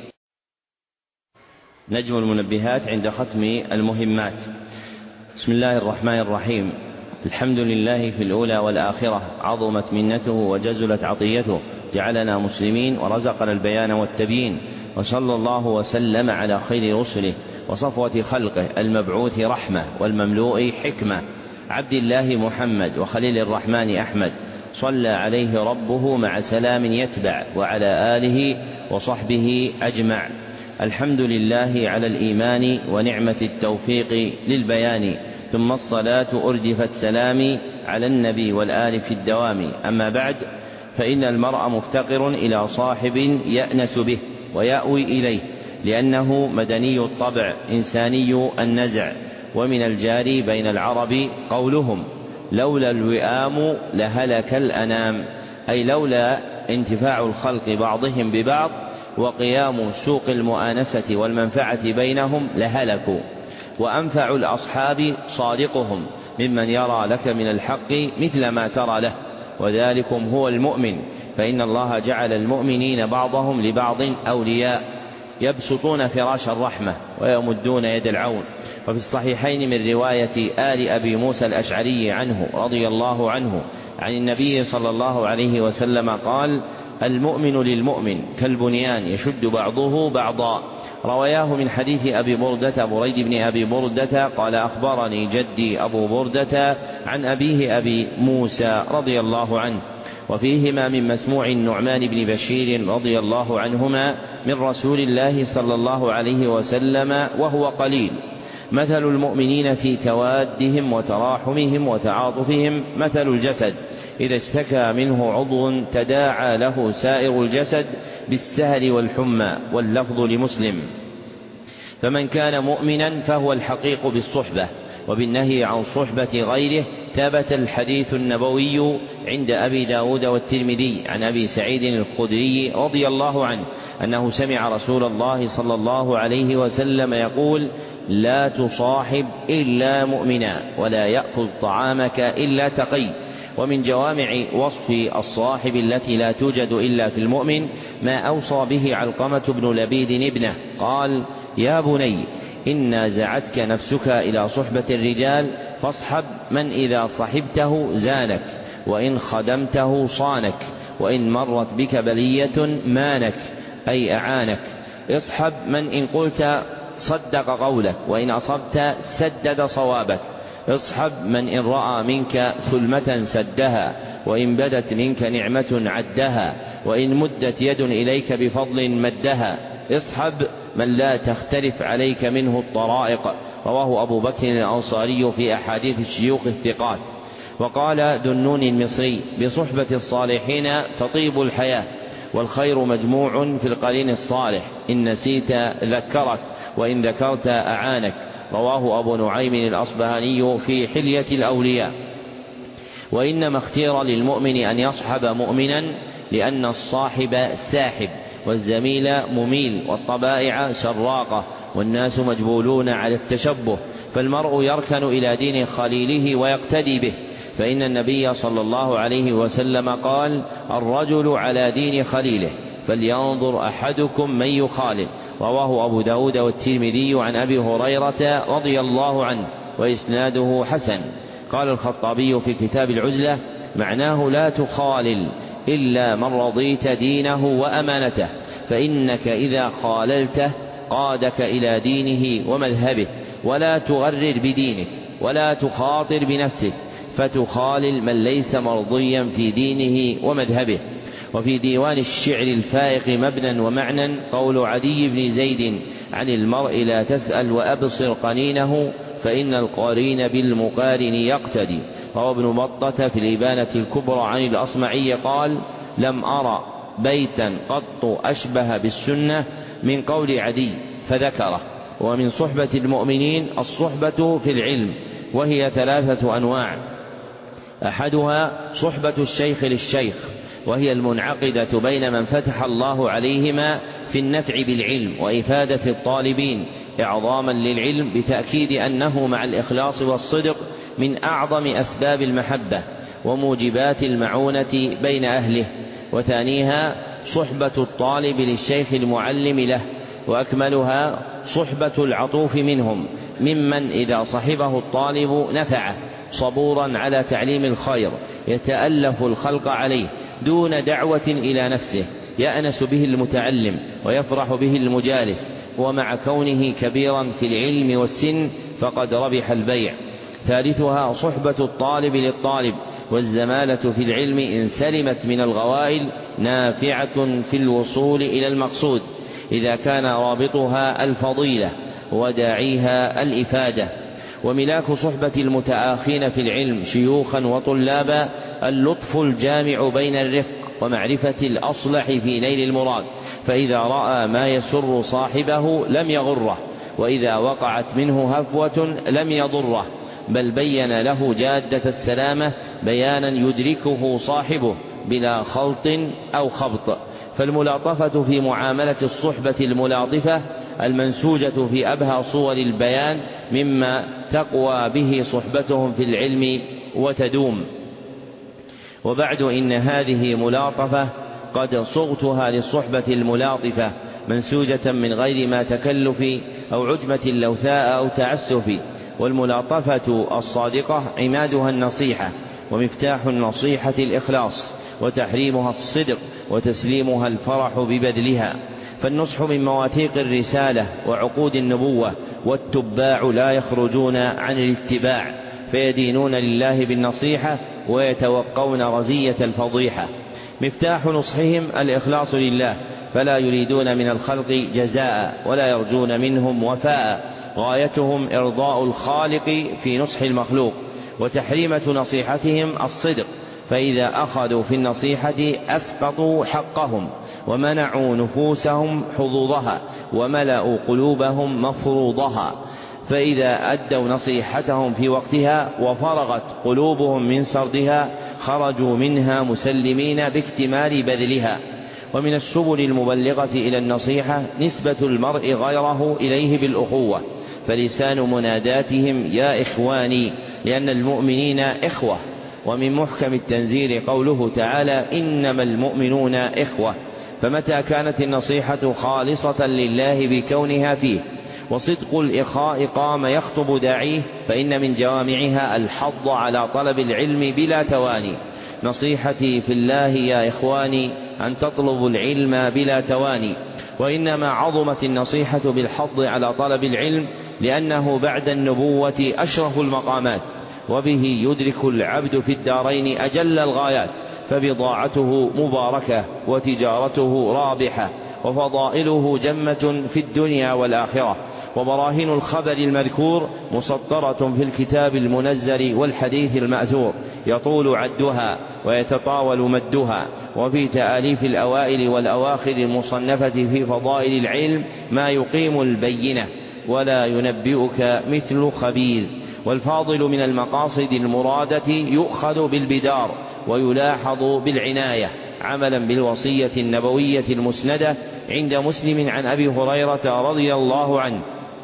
نجم المنبهات عند ختم المهمات. بسم الله الرحمن الرحيم. الحمد لله في الأولى والآخرة، عظمت منته وجزلت عطيته، جعلنا مسلمين ورزقنا البيان والتبيين. وصلى الله وسلم على خير رسله وصفوة خلقه، المبعوث رحمة والمملوء حكمة، عبد الله محمد وخليل الرحمن أحمد. صلى عليه ربه مع سلام يتبع، وعلى آله وصحبه أجمع. الحمد لله على الإيمان ونعمة التوفيق للبيان، ثم الصلاة أردفت سلامي على النبي والآل في الدوام. أما بعد، فإن المرء مفتقر إلى صاحب يأنس به ويأوي إليه، لأنه مدني الطبع إنساني النزع. ومن الجاري بين العرب قولهم لولا الوئام لهلك الأنام، أي لولا انتفاع الخلق بعضهم ببعض وقيام سوق المؤانسة والمنفعة بينهم لهلكوا. وأنفع الأصحاب صادقهم ممن يرى لك من الحق مثل ما ترى له، وذلكم هو المؤمن، فإن الله جعل المؤمنين بعضهم لبعض أولياء يبسطون فراش الرحمة ويمدون يد العون. وفي الصحيحين من رواية آل أبي موسى الأشعري عنه رضي الله عنه عن النبي صلى الله عليه وسلم قال: المؤمن للمؤمن كالبنيان يشد بعضه بعضا. رواه من حديث أبي بردة بريد بن أبي بردة قال: أخبرني جدي أبو بردة عن أبيه أبي موسى رضي الله عنه. وفيهما من مسموع النعمان بن بشير رضي الله عنهما من رسول الله صلى الله عليه وسلم وهو قليل: مثل المؤمنين في توادهم وتراحمهم وتعاطفهم مثل الجسد إذا اشتكى منه عضو تداعى له سائر الجسد بالسهر والحمى. واللفظ لمسلم. فمن كان مؤمنا فهو الحقيق بالصحبة. وبالنهي عن صحبة غيره ثبت الحديث النبوي عند أبي داود والترمذي عن أبي سعيد الخدري رضي الله عنه أنه سمع رسول الله صلى الله عليه وسلم يقول: لا تصاحب إلا مؤمنا، ولا يأكل طعامك إلا تقي. ومن جوامع وصف الصاحب التي لا توجد إلا في المؤمن ما أوصى به علقمة بن لبيد ابنه، قال: يا بني إن نازعتك نفسك إلى صحبة الرجال فاصحب من إذا صحبته زانك، وإن خدمته صانك، وإن مرت بك بلية مانك أي أعانك. اصحب من إن قلت صدق قولك، وإن أصبت سدد صوابك. اصحب من إن رأى منك ثلمة سدها، وإن بدت منك نعمة عدها، وإن مدت يد إليك بفضل مدها. اصحب من لا تختلف عليك منه الطرائق. رواه أبو بكر الأنصاري في أحاديث الشيوخ الثقات. وقال دنون المصري: بصحبة الصالحين تطيب الحياة، والخير مجموع في القرين الصالح، إن نسيت ذكرك، وإن ذكرت أعانك. رواه أبو نعيم الأصبهاني في حلية الأولياء. وإنما اختير للمؤمن أن يصحب مؤمنا لأن الصاحب ساحب، والزميل مميل، والطبائع سراقة، والناس مجبولون على التشبه، فالمرء يركن إلى دين خليله ويقتدي به. فإن النبي صلى الله عليه وسلم قال: الرجل على دين خليله، فلينظر أحدكم من يخالل. رواه أبو داود والترمذي عن أبي هريرة رضي الله عنه، وإسناده حسن. قال الخطابي في كتاب العزلة: معناه لا تخالل إلا من رضيت دينه وأمانته، فإنك إذا خاللته قادك إلى دينه ومذهبه. ولا تغرر بدينك، ولا تخاطر بنفسك، فتخالل من ليس مرضيا في دينه ومذهبه. وفي ديوان الشعر الفائق مبنى ومعنى قول عدي بن زيد: عن المرء لا تسأل وأبصر قنينه، فإن القرين بالمقارن يقتدي. روى ابن بطة في الإبانة الكبرى عن الأصمعي قال: لم أرى بيتا قط أشبه بالسنة من قول عدي، فذكره. ومن صحبة المؤمنين الصحبة في العلم، وهي ثلاثة أنواع: أحدها صحبة الشيخ للشيخ، وهي المنعقدة بين من فتح الله عليهما في النفع بالعلم وإفادة الطالبين إعظاما للعلم، بتأكيد أنه مع الإخلاص والصدق من أعظم أسباب المحبة وموجبات المعونة بين أهله. وثانيها صحبة الطالب للشيخ المعلم له، وأكملها صحبة العطوف منهم، ممن إذا صحبه الطالب نفعه، صبورا على تعليم الخير، يتألف الخلق عليه دون دعوة إلى نفسه، يأنس به المتعلم ويفرح به المجالس، ومع كونه كبيرا في العلم والسن فقد ربح البيع. ثالثها صحبة الطالب للطالب، والزمالة في العلم إن سلمت من الغوائل نافعة في الوصول إلى المقصود، إذا كان رابطها الفضيلة وداعيها الإفادة. وملاك صحبة المتآخين في العلم شيوخا وطلابا اللطف الجامع بين الرفق ومعرفة الأصلح في نيل المراد، فإذا رأى ما يسر صاحبه لم يغره، وإذا وقعت منه هفوة لم يضره، بل بين له جادة السلامة بيانا يدركه صاحبه بلا خلط أو خبط. فالملاطفة في معاملة الصحبة الملاطفة المنسوجة في أبهى صور البيان مما تقوى به صحبتهم في العلم وتدوم. وبعد إن هذه ملاطفة قد صغتها للصحبة الملاطفة منسوجة من غير ما تكلف أو عجمة لوثاء أو تعسف. والملاطفة الصادقة عمادها النصيحة، ومفتاح النصيحة الإخلاص، وتحريمها الصدق، وتسليمها الفرح ببذلها. فالنصح من مواثيق الرسالة وعقود النبوة، والتباع لا يخرجون عن الاتباع، فيدينون لله بالنصيحة ويتوقون رزية الفضيحة. مفتاح نصحهم الإخلاص لله، فلا يريدون من الخلق جزاء ولا يرجون منهم وفاء، غايتهم إرضاء الخالق في نصح المخلوق. وتحريمة نصيحتهم الصدق، فإذا أخذوا في النصيحة أسقطوا حقهم ومنعوا نفوسهم حظوظها وملأوا قلوبهم مفروضها. فإذا أدوا نصيحتهم في وقتها وفرغت قلوبهم من سردها خرجوا منها مسلمين باكتمال بذلها. ومن السبل المبلغة إلى النصيحة نسبة المرء غيره إليه بالأخوة، فلسان مناداتهم يا إخواني، لأن المؤمنين إخوة. ومن محكم التنزيل قوله تعالى إنما المؤمنون إخوة، فمتى كانت النصيحة خالصة لله بكونها فيه وصدق الإخاء قام يخطب داعيه، فإن من جوامعها الحض على طلب العلم بلا تواني. نصيحتي في الله يا إخواني أن تطلبوا العلم بلا تواني. وإنما عظمت النصيحة بالحض على طلب العلم لأنه بعد النبوة أشرف المقامات، وبه يدرك العبد في الدارين أجل الغايات، فبضاعته مباركة وتجارته رابحة وفضائله جمة في الدنيا والآخرة. وبراهين الخبر المذكور مسطرة في الكتاب المنزل والحديث المأثور، يطول عدها ويتطاول مدها. وفي تآليف الأوائل والأواخر المصنفة في فضائل العلم ما يقيم البينة، ولا ينبئك مثل خبير. والفاضل من المقاصد المرادة يؤخذ بالبدار ويلاحظ بالعناية، عملا بالوصية النبوية المسندة عند مسلم عن أبي هريرة رضي الله عنه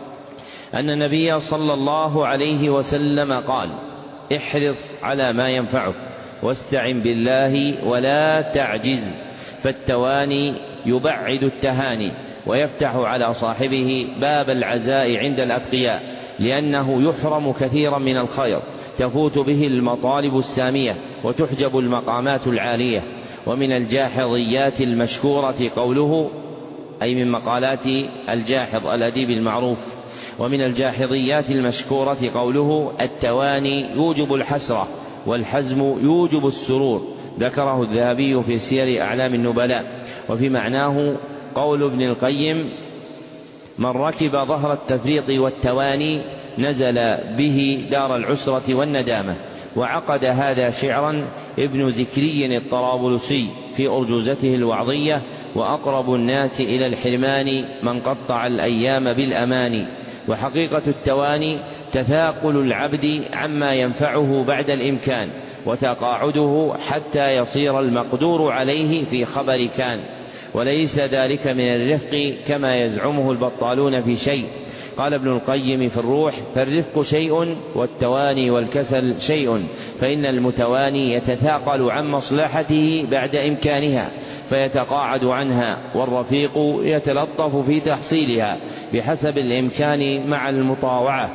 أن النبي صلى الله عليه وسلم قال احرص على ما ينفعك واستعن بالله ولا تعجز، فالتواني يبعد التهاني ويفتح على صاحبه باب العزاء عند الأتقياء، لأنه يحرم كثيرا من الخير تفوت به المطالب السامية وتحجب المقامات العالية. ومن الجاحظيات المشكورة قوله، أي من مقالات الجاحظ الأديب المعروف، ومن الجاحظيات المشكورة قوله التواني يوجب الحسرة والحزم يوجب السرور، ذكره الذهبي في سير أعلام النبلاء. وفي معناه قول ابن القيم من ركب ظهر التفريط والتواني نزل به دار العسرة والندامة. وعقد هذا شعرا ابن زكري الطرابلسي في أرجوزته الوعظية، وأقرب الناس إلى الحرمان من قطع الأيام بالأمان. وحقيقة التواني تثاقل العبد عما ينفعه بعد الإمكان، وتقاعده حتى يصير المقدور عليه في خبر كان، وليس ذلك من الرفق كما يزعمه البطالون في شيء. قال ابن القيم في الروح فالرفق شيء والتواني والكسل شيء، فإن المتواني يتثاقل عن مصلحته بعد إمكانها فيتقاعد عنها، والرفيق يتلطف في تحصيلها بحسب الإمكان مع المطاوعة.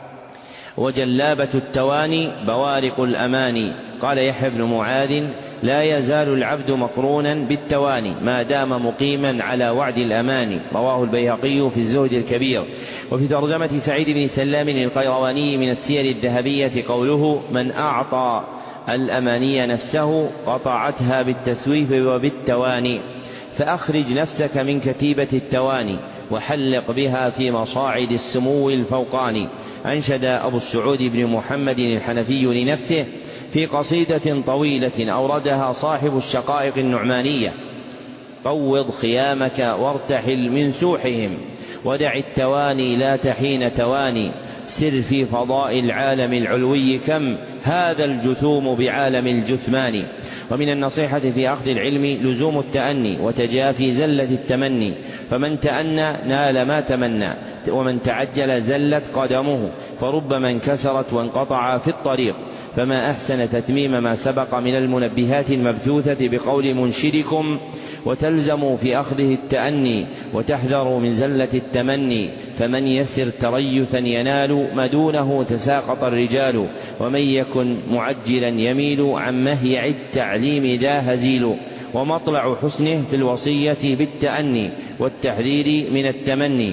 وجلابة التواني بوارق الأماني. قال يحيى بن معاذ لا يزال العبد مقرونا بالتواني ما دام مقيما على وعد الأماني، رواه البيهقي في الزهد الكبير. وفي ترجمة سعيد بن سلام القيرواني من السير الذهبية قوله من أعطى الأماني نفسه قطعتها بالتسويف وبالتواني، فأخرج نفسك من كتيبة التواني وحلق بها في مصاعد السمو الفوقاني. أنشد أبو السعود بن محمد الحنفي لنفسه في قصيدة طويلة أوردها صاحب الشقائق النعمانية: قوض خيامك وارتحل من سوحهم ودع التواني لا تحين تواني، سر في فضاء العالم العلوي كم هذا الجثوم بعالم الجثمان. ومن النصيحة في أخذ العلم لزوم التأني وتجافي زلة التمني، فمن تأنى نال ما تمنى، ومن تعجل زلت قدمه، فربما انكسرت وانقطع في الطريق. فما أحسن تتميم ما سبق من المنبهات المبثوثة بقول منشدكم: وتلزموا في أخذه التأني وتحذروا من زلة التمني، فمن يسر تريثا ينال، ما دونه تساقط الرجال، ومن يكن معجلا يميل، عن مهيع التعليم ذا هزيل. ومطلع حسنه في الوصية بالتأني والتحذير من التمني.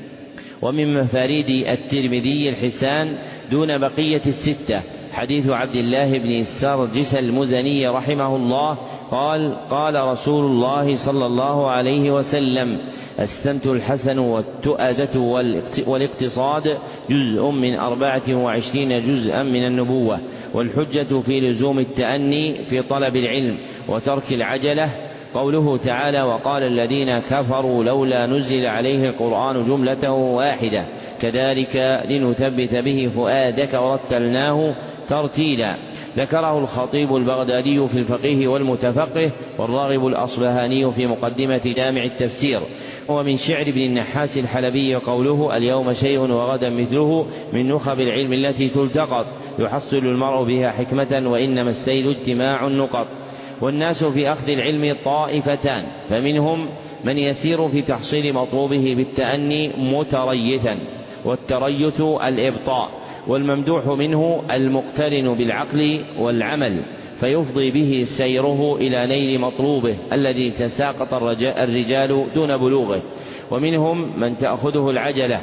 ومن مفاريد الترمذي الحسان دون بقية الستة حديث عبد الله بن السرجس المزني رحمه الله قال: قال رسول الله صلى الله عليه وسلم: السمت الحسن والتؤدة والاقتصاد جزء من أربعة وعشرين جزءا من النبوة. والحجة في لزوم التأني في طلب العلم وترك العجلة قوله تعالى: وقال الذين كفروا لولا نزل عليه القرآن جملة واحدة كذلك لنثبت به فؤادك ورتلناه ترتيلا. ذكره الخطيب البغدادي في الفقيه والمتفقه، والراغب الأصبهاني في مقدمة جامع التفسير. ومن شعر ابن النحاس الحلبي قوله: اليوم شيء وغدا مثله من نخب العلم التي تلتقط، يحصل المرء بها حكمة وإنما السيل اجتماع النقط. والناس في أخذ العلم طائفتان، فمنهم من يسير في تحصيل مطلوبه بالتأني متريثا، والتريث الإبطاء، والممدوح منه المقترن بالعقل والعمل، فيفضي به سيره إلى نيل مطلوبه الذي تساقط الرجال دون بلوغه. ومنهم من تأخذه العجلة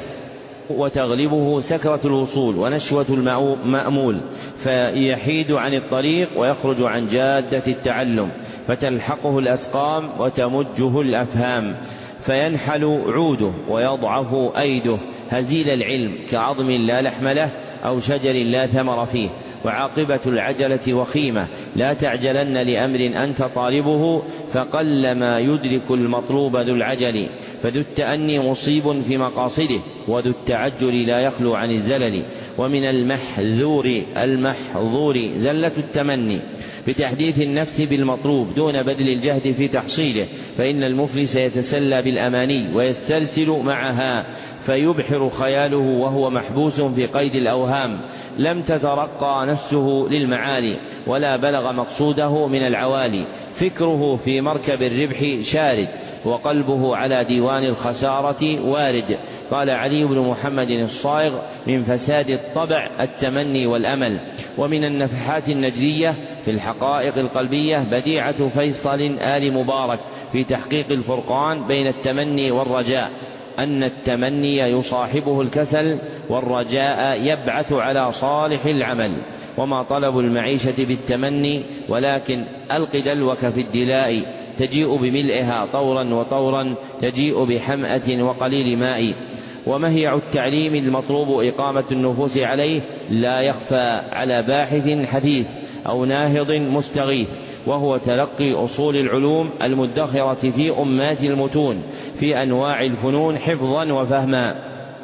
وتغلبه سكرة الوصول ونشوة المأمول، فيحيد عن الطريق ويخرج عن جادة التعلم، فتلحقه الأسقام وتمجه الأفهام، فينحل عوده ويضعف أيده هزيل العلم كعظم لا لحم له أو شجر لا ثمر فيه. وعاقبة العجلة وخيمة، لا تعجلن لأمر أنت طالبه، فقلما يدرك المطلوب ذو العجل، فذو التأني مصيب في مقاصده، وذو التعجل لا يخلو عن الزلل. ومن المحذور المحظور زلة التمني بتحديث النفس بالمطلوب دون بذل الجهد في تحصيله، فإن المفلس يتسلى بالأماني ويسترسل معها، فيبحر خياله وهو محبوس في قيد الأوهام، لم تترقى نفسه للمعالي ولا بلغ مقصوده من العوالي. فكره في مركب الربح شارد، وقلبه على ديوان الخسارة وارد. قال علي بن محمد الصائغ: من فساد الطبع التمني والأمل. ومن النفحات النجلية في الحقائق القلبية بديعة فيصل آل مبارك في تحقيق الفرقان بين التمني والرجاء، أن التمني يصاحبه الكسل، والرجاء يبعث على صالح العمل. وما طلب المعيشة بالتمني، ولكن ألق دلوك في الدلاء، تجيء بملئها طورا وطورا، تجيء بحمأة وقليل ماء. ومهيع التعليم المطلوب إقامة النفوس عليه، لا يخفى على باحث حديث أو ناهض مستغيث، وهو تلقي أصول العلوم المدخرة في أمات المتون في أنواع الفنون حفظا وفهما.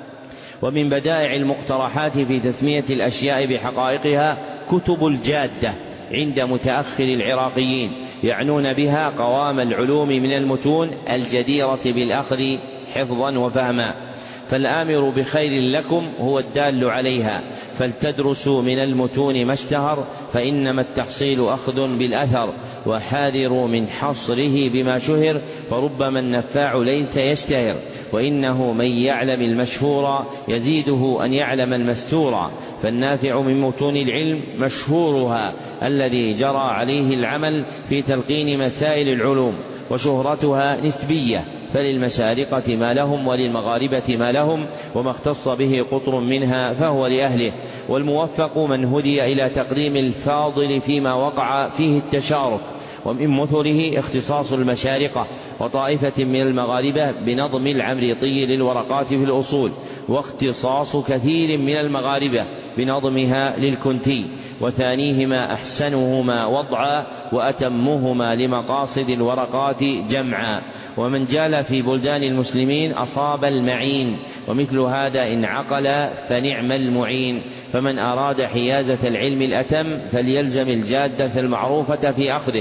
ومن بدائع المقترحات في تسمية الأشياء بحقائقها كتب الجادة عند متأخر العراقيين، يعنون بها قوام العلوم من المتون الجديرة بالأخذ حفظا وفهما. فالآمر بخير لكم هو الدال عليها، فلتدرسوا من المتون ما اشتهر، فإنما التحصيل أخذ بالأثر، وحاذروا من حصره بما شهر، فربما النفاع ليس يشتهر، وإنه من يعلم المشهور يزيده أن يعلم المستور. فالنافع من متون العلم مشهورها الذي جرى عليه العمل في تلقين مسائل العلوم، وشهرتها نسبية، فللمشارقة ما لهم وللمغاربة ما لهم، وما اختص به قطر منها فهو لأهله. والموفق من هدي إلى تقديم الفاضل فيما وقع فيه التشارك. ومن مثله اختصاص المشارقة وطائفة من المغاربة بنظم العمريطي للورقات في الأصول، واختصاص كثير من المغاربة بنظمها للكنتي، وثانيهما أحسنهما وضعا وأتمهما لمقاصد الورقات جمعا. ومن جال في بلدان المسلمين أصاب المعين، ومثل هذا إن عقل فنعم المعين. فمن أراد حيازة العلم الأتم فليلزم الجادة المعروفة في أخذه،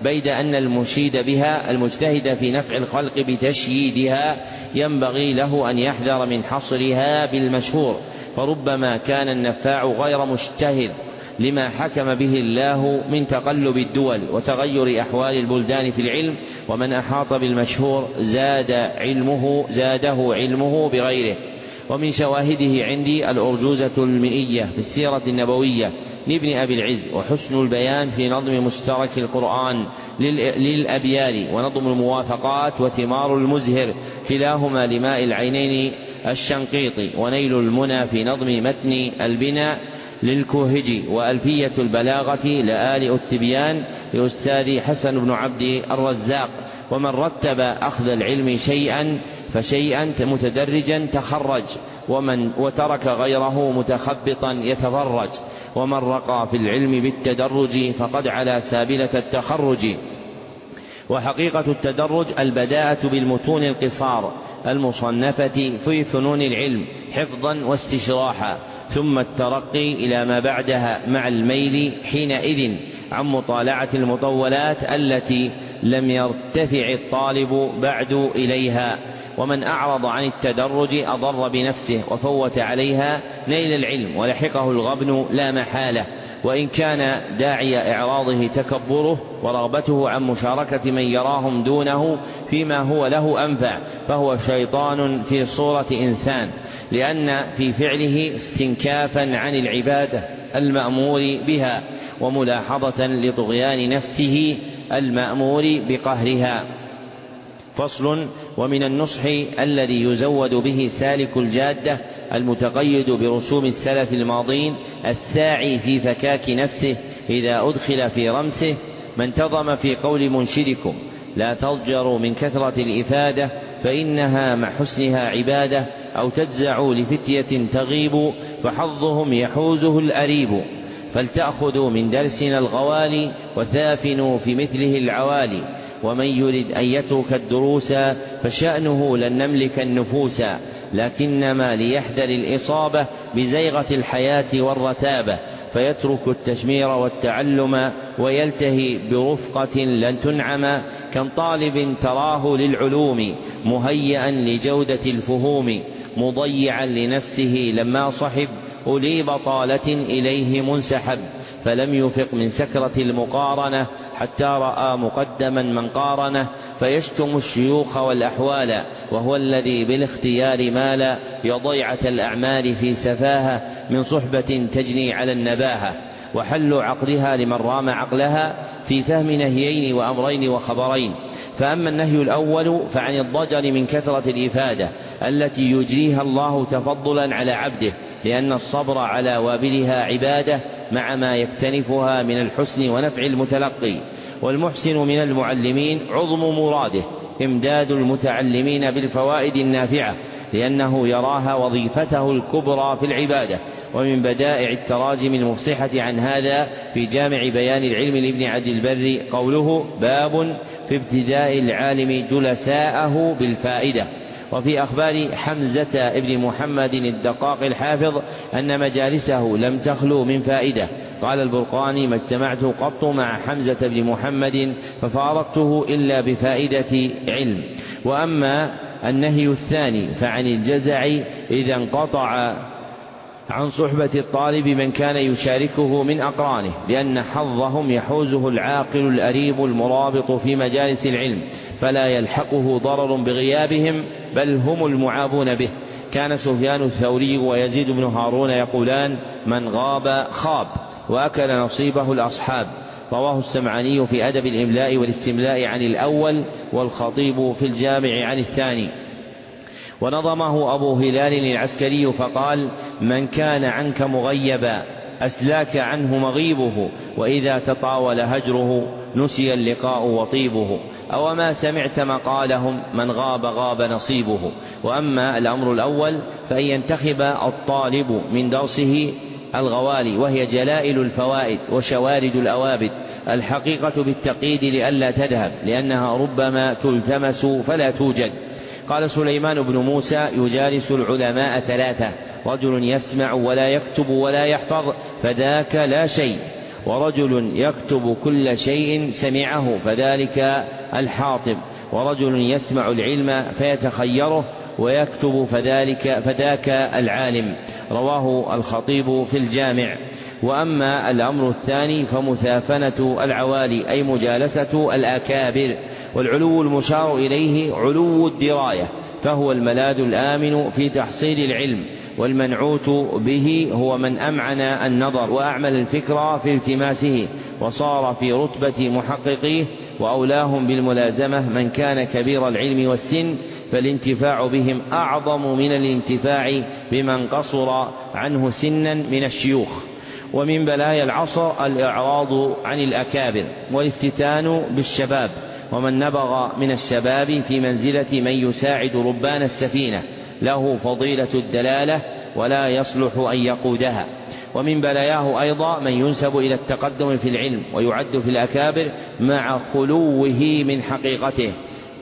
بيد أن المشيد بها المجتهد في نفع الخلق بتشييدها ينبغي له أن يحذر من حصرها بالمشهور، فربما كان النفاع غير مجتهد لما حكم به الله من تقلب الدول وتغير أحوال البلدان في العلم، ومن أحاط بالمشهور زاد علمه زاده علمه بغيره. ومن شواهده عندي الأرجوزة المئية في السيرة النبوية لابن أبي العز، وحسن البيان في نظم مشترك القرآن للأبيال، ونظم الموافقات وثمار المزهر كلاهما لماء العينين الشنقيطي، ونيل المنى في نظم متن البناء للكوهجي، وألفية البلاغة لآل التبيان لأستاذ حسن بن عبد الرزاق. ومن رتب أخذ العلم شيئا فشيئا متدرجا تخرج، ومن وترك غيره متخبطا يتفرج، ومن رقى في العلم بالتدرج فقد على سابلة التخرج. وحقيقة التدرج البداءة بالمتون القصار المصنفة في فنون العلم حفظا واستشراحا، ثم الترقي إلى ما بعدها مع الميل حينئذ عن مطالعة المطولات التي لم يرتفع الطالب بعد إليها. ومن أعرض عن التدرج أضر بنفسه وفوت عليها نيل العلم، ولحقه الغبن لا محالة، وإن كان داعي إعراضه تكبره ورغبته عن مشاركة من يراهم دونه فيما هو له أنفع، فهو شيطان في صورة إنسان، لأن في فعله استنكافا عن العبادة المأمور بها، وملاحظة لطغيان نفسه المأمور بقهرها. فصل. ومن النصح الذي يزود به سالك الجادة المتقيد برسوم السلف الماضين الساعي في فكاك نفسه إذا أدخل في رمسه، ما انتظم في قول منشدكم لا تضجروا من كثرة الإفادة فإنها مع حسنها عبادة، أو تجزعوا لفتية تغيب فحظهم يحوزه الأريب، فلتأخذوا من درسنا الغوالي وثافنوا في مثله العوالي، ومن يرد أن يترك الدروس فشأنه لن نملك النفوس، لكنما ليحذر الإصابة بزيغة الحياة والرتابة، فيترك التشمير والتعلم ويلتهي برفقة لن تنعم، كم طالب تراه للعلوم مهيئا لجودة الفهوم، مضيعا لنفسه لما صحب أولي بطالة إليه منسحب، فلم يفق من سكرة المقارنة حتى رأى مقدما من قارنه، فيشتم الشيوخ والأحوال وهو الذي بالاختيار مال، يضيعة الأعمال في سفاهة من صحبة تجني على النباهة، وحل عقلها لمن رام عقلها في فهم نهيين وأمرين وخبرين. فأما النهي الأول فعن الضجر من كثرة الإفادة التي يجريها الله تفضلا على عبده، لأن الصبر على وابلها عبادة مع ما يكتنفها من الحسن ونفع المتلقي. والمحسن من المعلمين عظم مراده إمداد المتعلمين بالفوائد النافعة، لأنه يراها وظيفته الكبرى في العبادة. ومن بدائع التراجم المفصحة عن هذا في جامع بيان العلم لابن عبد البر قوله باب في ابتداء العالم جلساءه بالفائدة. وفي أخبار حمزة ابن محمد الدقاق الحافظ أن مجالسه لم تخلو من فائدة. قال البرقاني ما اجتمعت قط مع حمزة بن محمد ففارقته إلا بفائدة علم. وأما النهي الثاني فعن الجزع إذا انقطع عن صحبة الطالب من كان يشاركه من أقرانه، لأن حظهم يحوزه العاقل الأريب المرابط في مجالس العلم، فلا يلحقه ضرر بغيابهم بل هم المعابون به. كان سفيان الثوري ويزيد بن هارون يقولان من غاب خاب، وأكل نصيبه الأصحاب. رواه السمعاني في أدب الإملاء والاستملاء عن الأول، والخطيب في الجامع عن الثاني. ونظمه أبو هلال العسكري فقال من كان عنك مغيبا أسلاك عنه مغيبه، وإذا تطاول هجره نسي اللقاء وطيبه. أو ما سمعت مقالهم من غاب غاب نصيبه. وأما الأمر الأول فإن ينتخب الطالب من درسه الغوالي، وهي جلائل الفوائد وشوارد الأوابد، الحقيقة بالتقييد لئلا تذهب، لأنها ربما تلتمس فلا توجد. قال سليمان بن موسى يجالس العلماء ثلاثة: رجل يسمع ولا يكتب ولا يحفظ فذاك لا شيء، ورجل يكتب كل شيء سمعه فذلك الحاطب، ورجل يسمع العلم فيتخيره ويكتب فذلك فذاك العالم. رواه الخطيب في الجامع. وأما الأمر الثاني فمثافنة العوالي أي مجالسة الأكابر، والعلو المشار إليه علو الدراية، فهو الملاذ الآمن في تحصيل العلم، والمنعوت به هو من أمعن النظر وأعمل الفكر في التماسه وصار في رتبة محققيه. وأولاهم بالملازمة من كان كبير العلم والسن، فالانتفاع بهم أعظم من الانتفاع بمن قصر عنه سنا من الشيوخ. ومن بلايا العصر الإعراض عن الأكابر والافتتان بالشباب، ومن نبغ من الشباب في منزلة من يساعد ربان السفينة له فضيلة الدلالة ولا يصلح أن يقودها. ومن بلاياه أيضا من ينسب إلى التقدم في العلم ويعد في الأكابر مع خلوه من حقيقته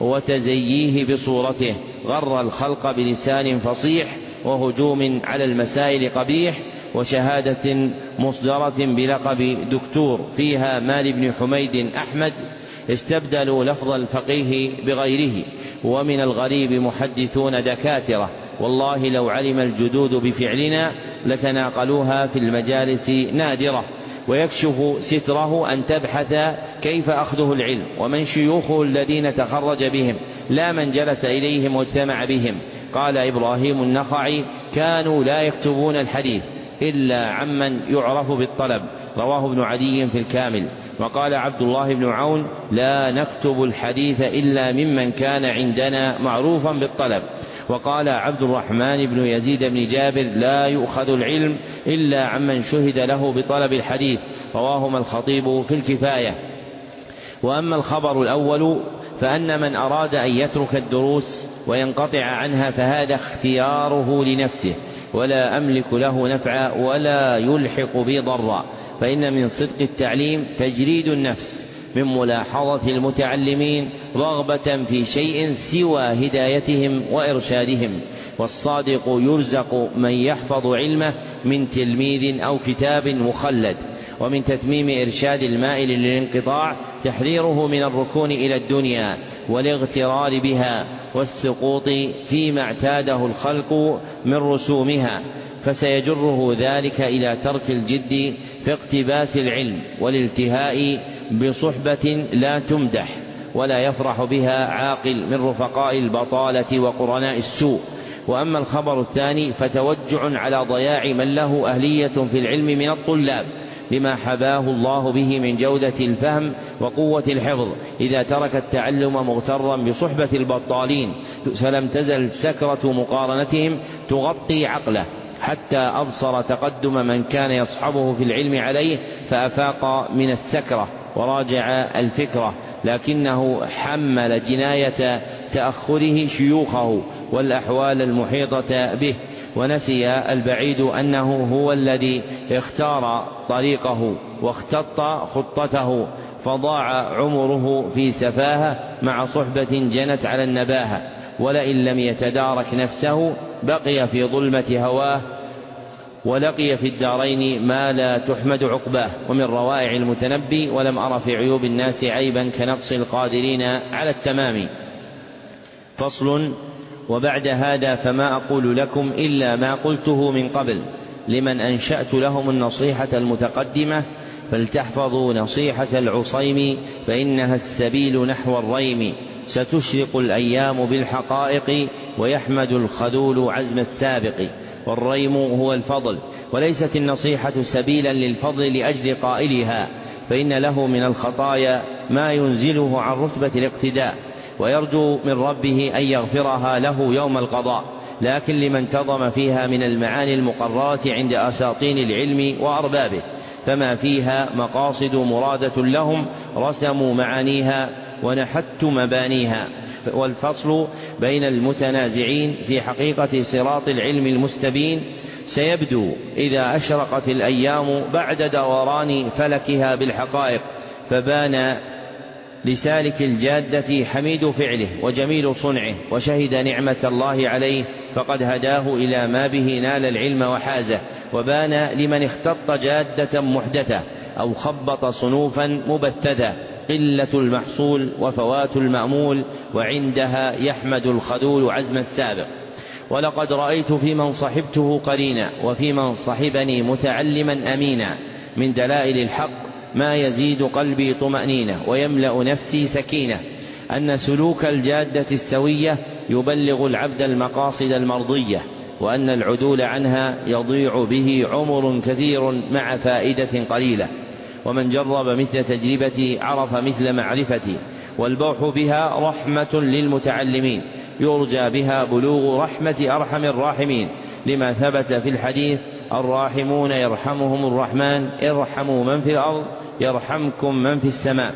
وتزييه بصورته، غر الخلق بلسان فصيح وهجوم على المسائل قبيح، وشهادة مصدرة بلقب دكتور فيها مال بن حميد أحمد استبدلوا لفظ الفقيه بغيره. ومن الغريب محدثون دكاترة والله لو علم الجدود بفعلنا لتناقلوها في المجالس نادرة، ويكشف ستره أن تبحث كيف أخذه العلم ومن شيوخه الذين تخرج بهم، لا من جلس إليهم واجتمع بهم. قال إبراهيم النخعي: كانوا لا يكتبون الحديث إلا عمن يعرف بالطلب. رواه ابن عدي في الكامل. وقال عبد الله بن عون: لا نكتب الحديث إلا ممن كان عندنا معروفا بالطلب. وقال عبد الرحمن بن يزيد بن جابر: لا يؤخذ العلم إلا عمن شهد له بطلب الحديث. رواهما الخطيب في الكفاية. وأما الخبر الأول فأن من أراد أن يترك الدروس وينقطع عنها فهذا اختياره لنفسه، ولا أملك له نفعا ولا يلحق بي ضرا، فإن من صدق التعليم تجريد النفس من ملاحظة المتعلمين رغبة في شيء سوى هدايتهم وإرشادهم. والصادق يرزق من يحفظ علمه من تلميذ أو كتاب مخلد. ومن تتميم إرشاد المائل للانقطاع تحذيره من الركون إلى الدنيا والاغترار بها والسقوط فيما اعتاده الخلق من رسومها، فسيجره ذلك إلى ترك الجد في اقتباس العلم والالتهاء بصحبة لا تمدح ولا يفرح بها عاقل من رفقاء البطالة وقرناء السوء. وأما الخبر الثاني فتوجع على ضياع من له أهلية في العلم من الطلاب لما حباه الله به من جودة الفهم وقوة الحفظ، إذا ترك التعلم مغترا بصحبة البطالين، فلم تزل سكرة مقارنتهم تغطي عقله حتى أبصر تقدم من كان يصحبه في العلم عليه فأفاق من السكرة وراجع الفكرة، لكنه حمل جناية تأخره شيوخه والأحوال المحيطة به، ونسي البعيد أنه هو الذي اختار طريقه واختط خطته، فضاع عمره في سفاهة مع صحبة جنت على النباهة. ولئن لم يتدارك نفسه بقي في ظلمة هواه ولقي في الدارين ما لا تحمد عقباه. ومن روائع المتنبي: ولم أر في عيوب الناس عيبا كنقص القادرين على التمام. فصل. وبعد هذا فما أقول لكم إلا ما قلته من قبل لمن أنشأت لهم النصيحة المتقدمة، فلتحفظوا نصيحة العصيم فإنها السبيل نحو الريم، ستشرق الأيام بالحقائق ويحمد الخذول عزم السابق. والريم هو الفضل، وليست النصيحة سبيلا للفضل لأجل قائلها، فإن له من الخطايا ما ينزله عن رتبة الاقتداء ويرجو من ربه أن يغفرها له يوم القضاء، لكن لمن انتظم فيها من المعاني المقررة عند أساطين العلم وأربابه، فما فيها مقاصد مرادة لهم رسموا معانيها ونحت مبانيها. والفصل بين المتنازعين في حقيقة صراط العلم المستبين سيبدو إذا أشرقت الأيام بعد دوران فلكها بالحقائق، فبان لسالك الجادة حميد فعله وجميل صنعه وشهد نعمة الله عليه فقد هداه إلى ما به نال العلم وحازه، وبان لمن اختط جادة محدثة أو خبط صنوفا مبتدا، قلة المحصول وفوات المأمول، وعندها يحمد الخذول عزم السابق. ولقد رأيت في من صحبته قرينا وفي من صحبني متعلما أمينا من دلائل الحق ما يزيد قلبي طمأنينة ويملأ نفسي سكينة، أن سلوك الجادة السوية يبلغ العبد المقاصد المرضية، وأن العدول عنها يضيع به عمر كثير مع فائدة قليلة. ومن جرب مثل تجربتي عرف مثل معرفتي، والبوح بها رحمة للمتعلمين يرجى بها بلوغ رحمة أرحم الراحمين، لما ثبت في الحديث: الراحمون يرحمهم الرحمن ارحموا من في الأرض يرحمكم من في السماء.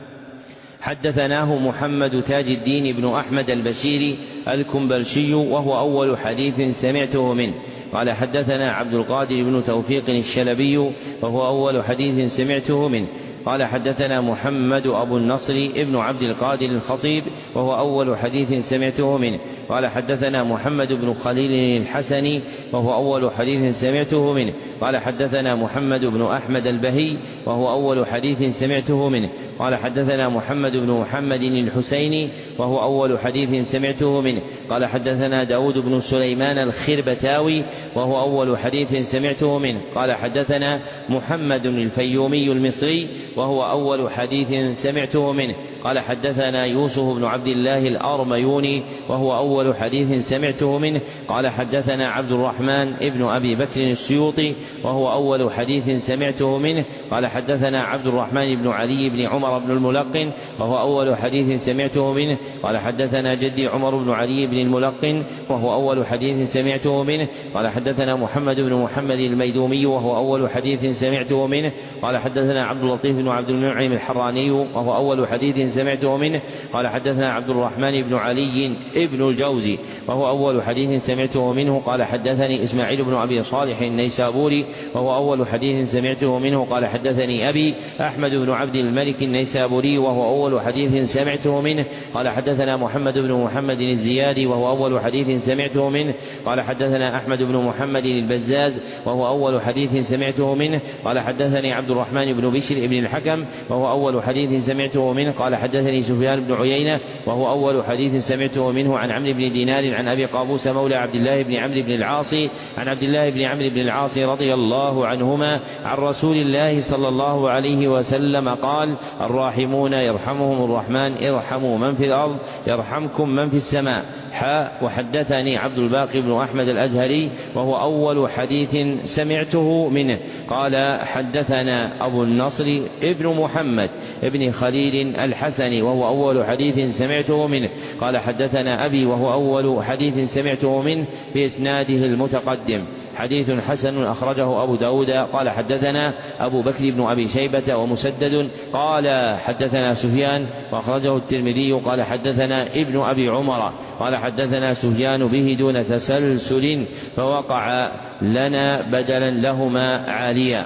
حدثناه محمد تاج الدين بن أحمد البشيري الكنبلشي وهو أول حديث سمعته منه. قال حدثنا عبد القادر بن توفيق الشلبي وهو أول حديث سمعته منه. قال حدثنا محمد أبو النصر ابن عبد القادر الخطيب وهو أول حديث سمعته منه. قال حدثنا محمد بن خليل الحسني وهو أول حديث سمعته منه. قال حدثنا محمد بن أحمد البهي وهو أول حديث سمعته منه. قال حدثنا محمد بن محمد الحسيني وهو أول حديث سمعته منه. قال حدثنا داود بن سليمان الخربتاوي وهو أول حديث سمعته منه. قال حدثنا محمد الفيومي المصري وهو أول حديث سمعته منه. قال حدثنا يوسف بن عبد الله الأرميوني وهو أول حديث سمعته منه. قال حدثنا عبد الرحمن ابن أبي بكر السيوطي وهو أول حديث سمعته منه. قال حدثنا عبد الرحمن بن علي بن عمر بن الملقن وهو أول حديث سمعته منه. قال حدثنا جدي عمر بن علي بن الملقن وهو أول حديث سمعته منه. قال حدثنا محمد بن محمد الميدومي وهو أول حديث سمعته منه. قال حدثنا عبد اللطيف بن عبد المنعم الحراني وهو أول حديث سمعته منه. قال حدثنا عبد الرحمن بن علي ابن الجوزي وهو أول حديث سمعته منه. قال حدثني إسماعيل بن أبي صالح النيسابوري وهو أول حديث سمعته منه. قال حدثني أبي أحمد بن عبد الملك النيسابوري وهو أول حديث سمعته منه. قال حدثنا محمد بن محمد الزيادي وهو أول حديث سمعته منه. قال حدثنا أحمد بن محمد البزاز وهو أول حديث سمعته منه. قال حدثني عبد الرحمن بن بشر بن الحكم وهو أول حديث سمعته منه. قال حدثني سفيان بن عيينة وهو أول حديث سمعته منه عن عمرو بن دينار عن أبي قابوس مولى عبد الله بن عمرو بن العاص عن عبد الله بن عمرو بن العاص رضي الله عنهما عن رسول الله صلى الله عليه وسلم قال: الراحمون يرحمهم الرحمن ارحموا من في الأرض يرحمكم من في السماء. حاء وحدثني عبد الباقي بن أحمد الأزهري وهو أول حديث سمعته منه. قال حدثنا أبو النصر ابن محمد ابن خليل الحسني وهو أول حديث سمعته منه. قال حدثنا أبي وهو أول حديث سمعته منه بإسناده المتقدم. حديث حسن أخرجه أبو داود. قال حدثنا أبو بكر بن أبي شيبة ومسدد قال حدثنا سفيان وأخرجه الترمذي. قال حدثنا ابن أبي عمر قال حدثنا سفيان به دون تسلسل فوقع لنا بدلا لهما عاليا.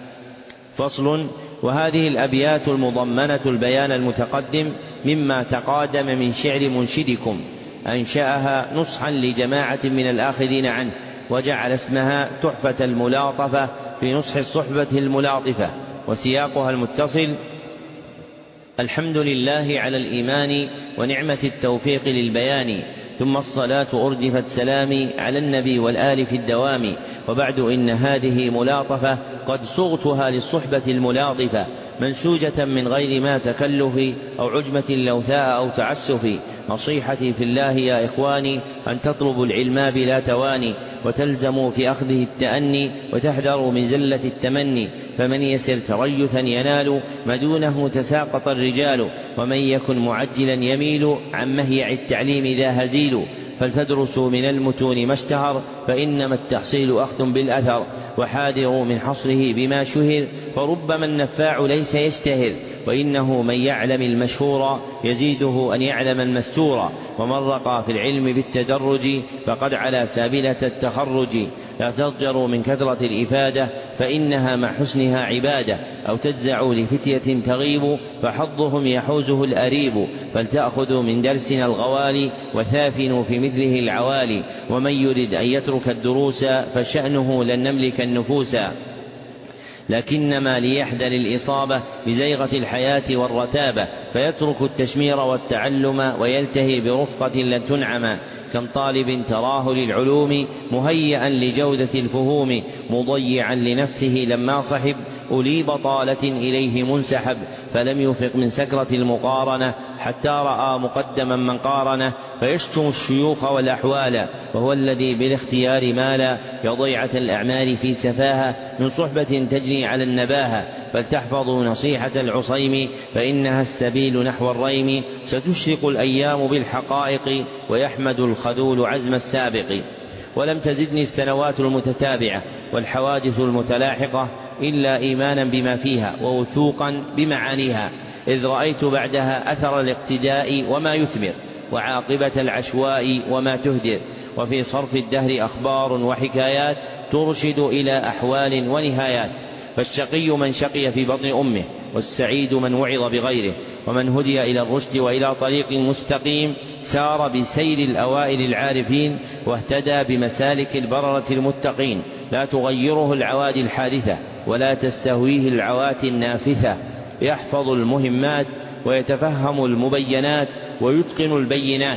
فصل. وهذه الأبيات المضمنة البيان المتقدم مما تقادم من شعر منشدكم، أنشأها نصحا لجماعة من الآخذين عنه، وجعل اسمها تحفة الملاطفة في نصح الصحبة الملاطفة، وسياقها المتصل: الحمد لله على الإيمان ونعمة التوفيق للبيان، ثم الصلاة أردفت سلامي على النبي والآل في الدوام، وبعد إن هذه ملاطفة قد صغتها للصحبة الملاطفة، منسوجة من غير ما تكلف أو عجمة لوثاء أو تعسف. نصيحتي في الله يا إخواني أن تطلبوا العلم بلا تواني، وتلزموا في أخذه التأني، وتحذروا من زلة التمني، فمن يسر تريثا ينال ما دونه تساقط الرجال، ومن يكن معجلا يميل عن مهيع التعليم ذا هزيل. فلتدرسوا من المتون ما اشتهر، فإنما التحصيل أخذ بالأثر، وحاذروا من حصره بما شهر، فربما النفاع ليس يشتهر، وإنه من يعلم المشهور يزيده أن يعلم المستور، ومن رقى في العلم بالتدرج فقد على سابلة التخرج. لا تضجروا من كثرة الإفادة فإنها مع حسنها عبادة، أو تجزعوا لفتية تغيب فحظهم يحوزه الأريب، فلتأخذوا من درسنا الغوالي وثافنوا في مثله العوالي، ومن يرد أن يترك الدروس فشأنه لن نملك النفوس. لكنما ليحذر الإصابة بزيغة الحياة والرتابة، فيترك التشمير والتعلم ويلتهي برفقة لن تنعم، كم طالب تراه للعلوم مهيئا لجودة الفهوم، مضيعا لنفسه لما صحب أولي بطالة إليه منسحب، فلم يفق من سكرة المقارنة حتى رأى مقدما من قارنه، فيشتم الشيوخ والأحوال وهو الذي بالاختيار مالا، يضيعة الأعمال في سفاهة من صحبة تجني على النباهة، فلتحفظوا نصيحة العصيم فإنها السبيل نحو الريم، ستشرق الأيام بالحقائق ويحمد الخذول عزم السابق. ولم تزدني السنوات المتتابعة والحوادث المتلاحقة إلا إيمانا بما فيها ووثوقا بمعانيها، إذ رأيت بعدها أثر الاقتداء وما يثمر، وعاقبة العشواء وما تهدر، وفي صرف الدهر أخبار وحكايات ترشد إلى أحوال ونهايات. فالشقي من شقي في بطن أمه، والسعيد من وعظ بغيره، ومن هدي إلى الرشد وإلى طريق مستقيم سار بسير الأوائل العارفين، واهتدى بمسالك البررة المتقين، لا تغيره العوادي الحادثة ولا تستهويه العواتي النافثة، يحفظ المهمات ويتفهم المبينات ويتقن البينات.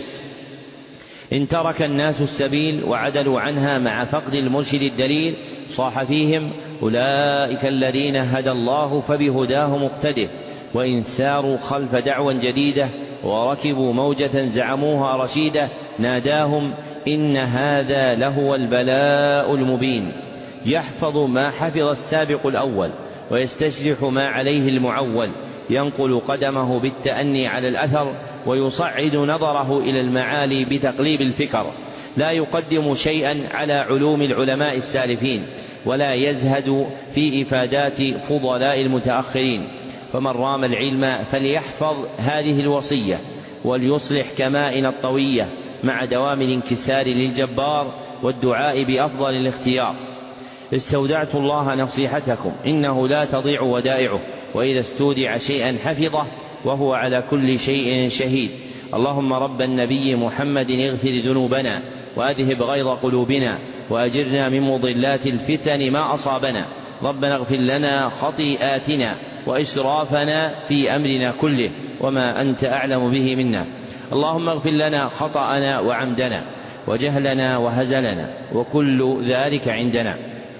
إن ترك الناس السبيل وعدلوا عنها مع فقد المرشد الدليل صاح فيهم أولئك الذين هدى الله فبهداه مقتده، وإن ساروا خلف دعوى جديدة وركبوا موجة زعموها رشيدة ناداهم إن هذا لهو البلاء المبين. يحفظ ما حفظ السابق الأول ويستشرح ما عليه المعول، ينقل قدمه بالتأني على الأثر ويصعد نظره إلى المعالي بتقليب الفكر، لا يقدم شيئا على علوم العلماء السالفين، ولا يزهد في إفادات فضلاء المتأخرين. فمن رام العلم فليحفظ هذه الوصية وليصلح كمائن الطوية، مع دوام الانكسار للجبار والدعاء بأفضل الاختيار. استودعت الله نصيحتكم إنه لا تضيع ودائعه، وإذا استودع شيئا حفظه وهو على كل شيء شهيد. اللهم رب النبي محمد اغفر ذنوبنا وأذهب غيظ قلوبنا وأجرنا من مضلات الفتن ما أصابنا. ربنا اغفر لنا خطيئاتنا وإسرافنا في أمرنا كله وما أنت أعلم به منا. اللهم اغفر لنا خطأنا وعمدنا وجهلنا وهزلنا وكل ذلك عندنا.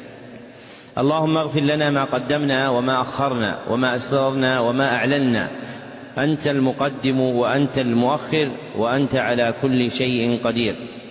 اللهم اغفر لنا ما قدمنا وما أخرنا وما أسررنا وما أعلنا، أنت المقدم وأنت المؤخر وأنت على كل شيء قدير.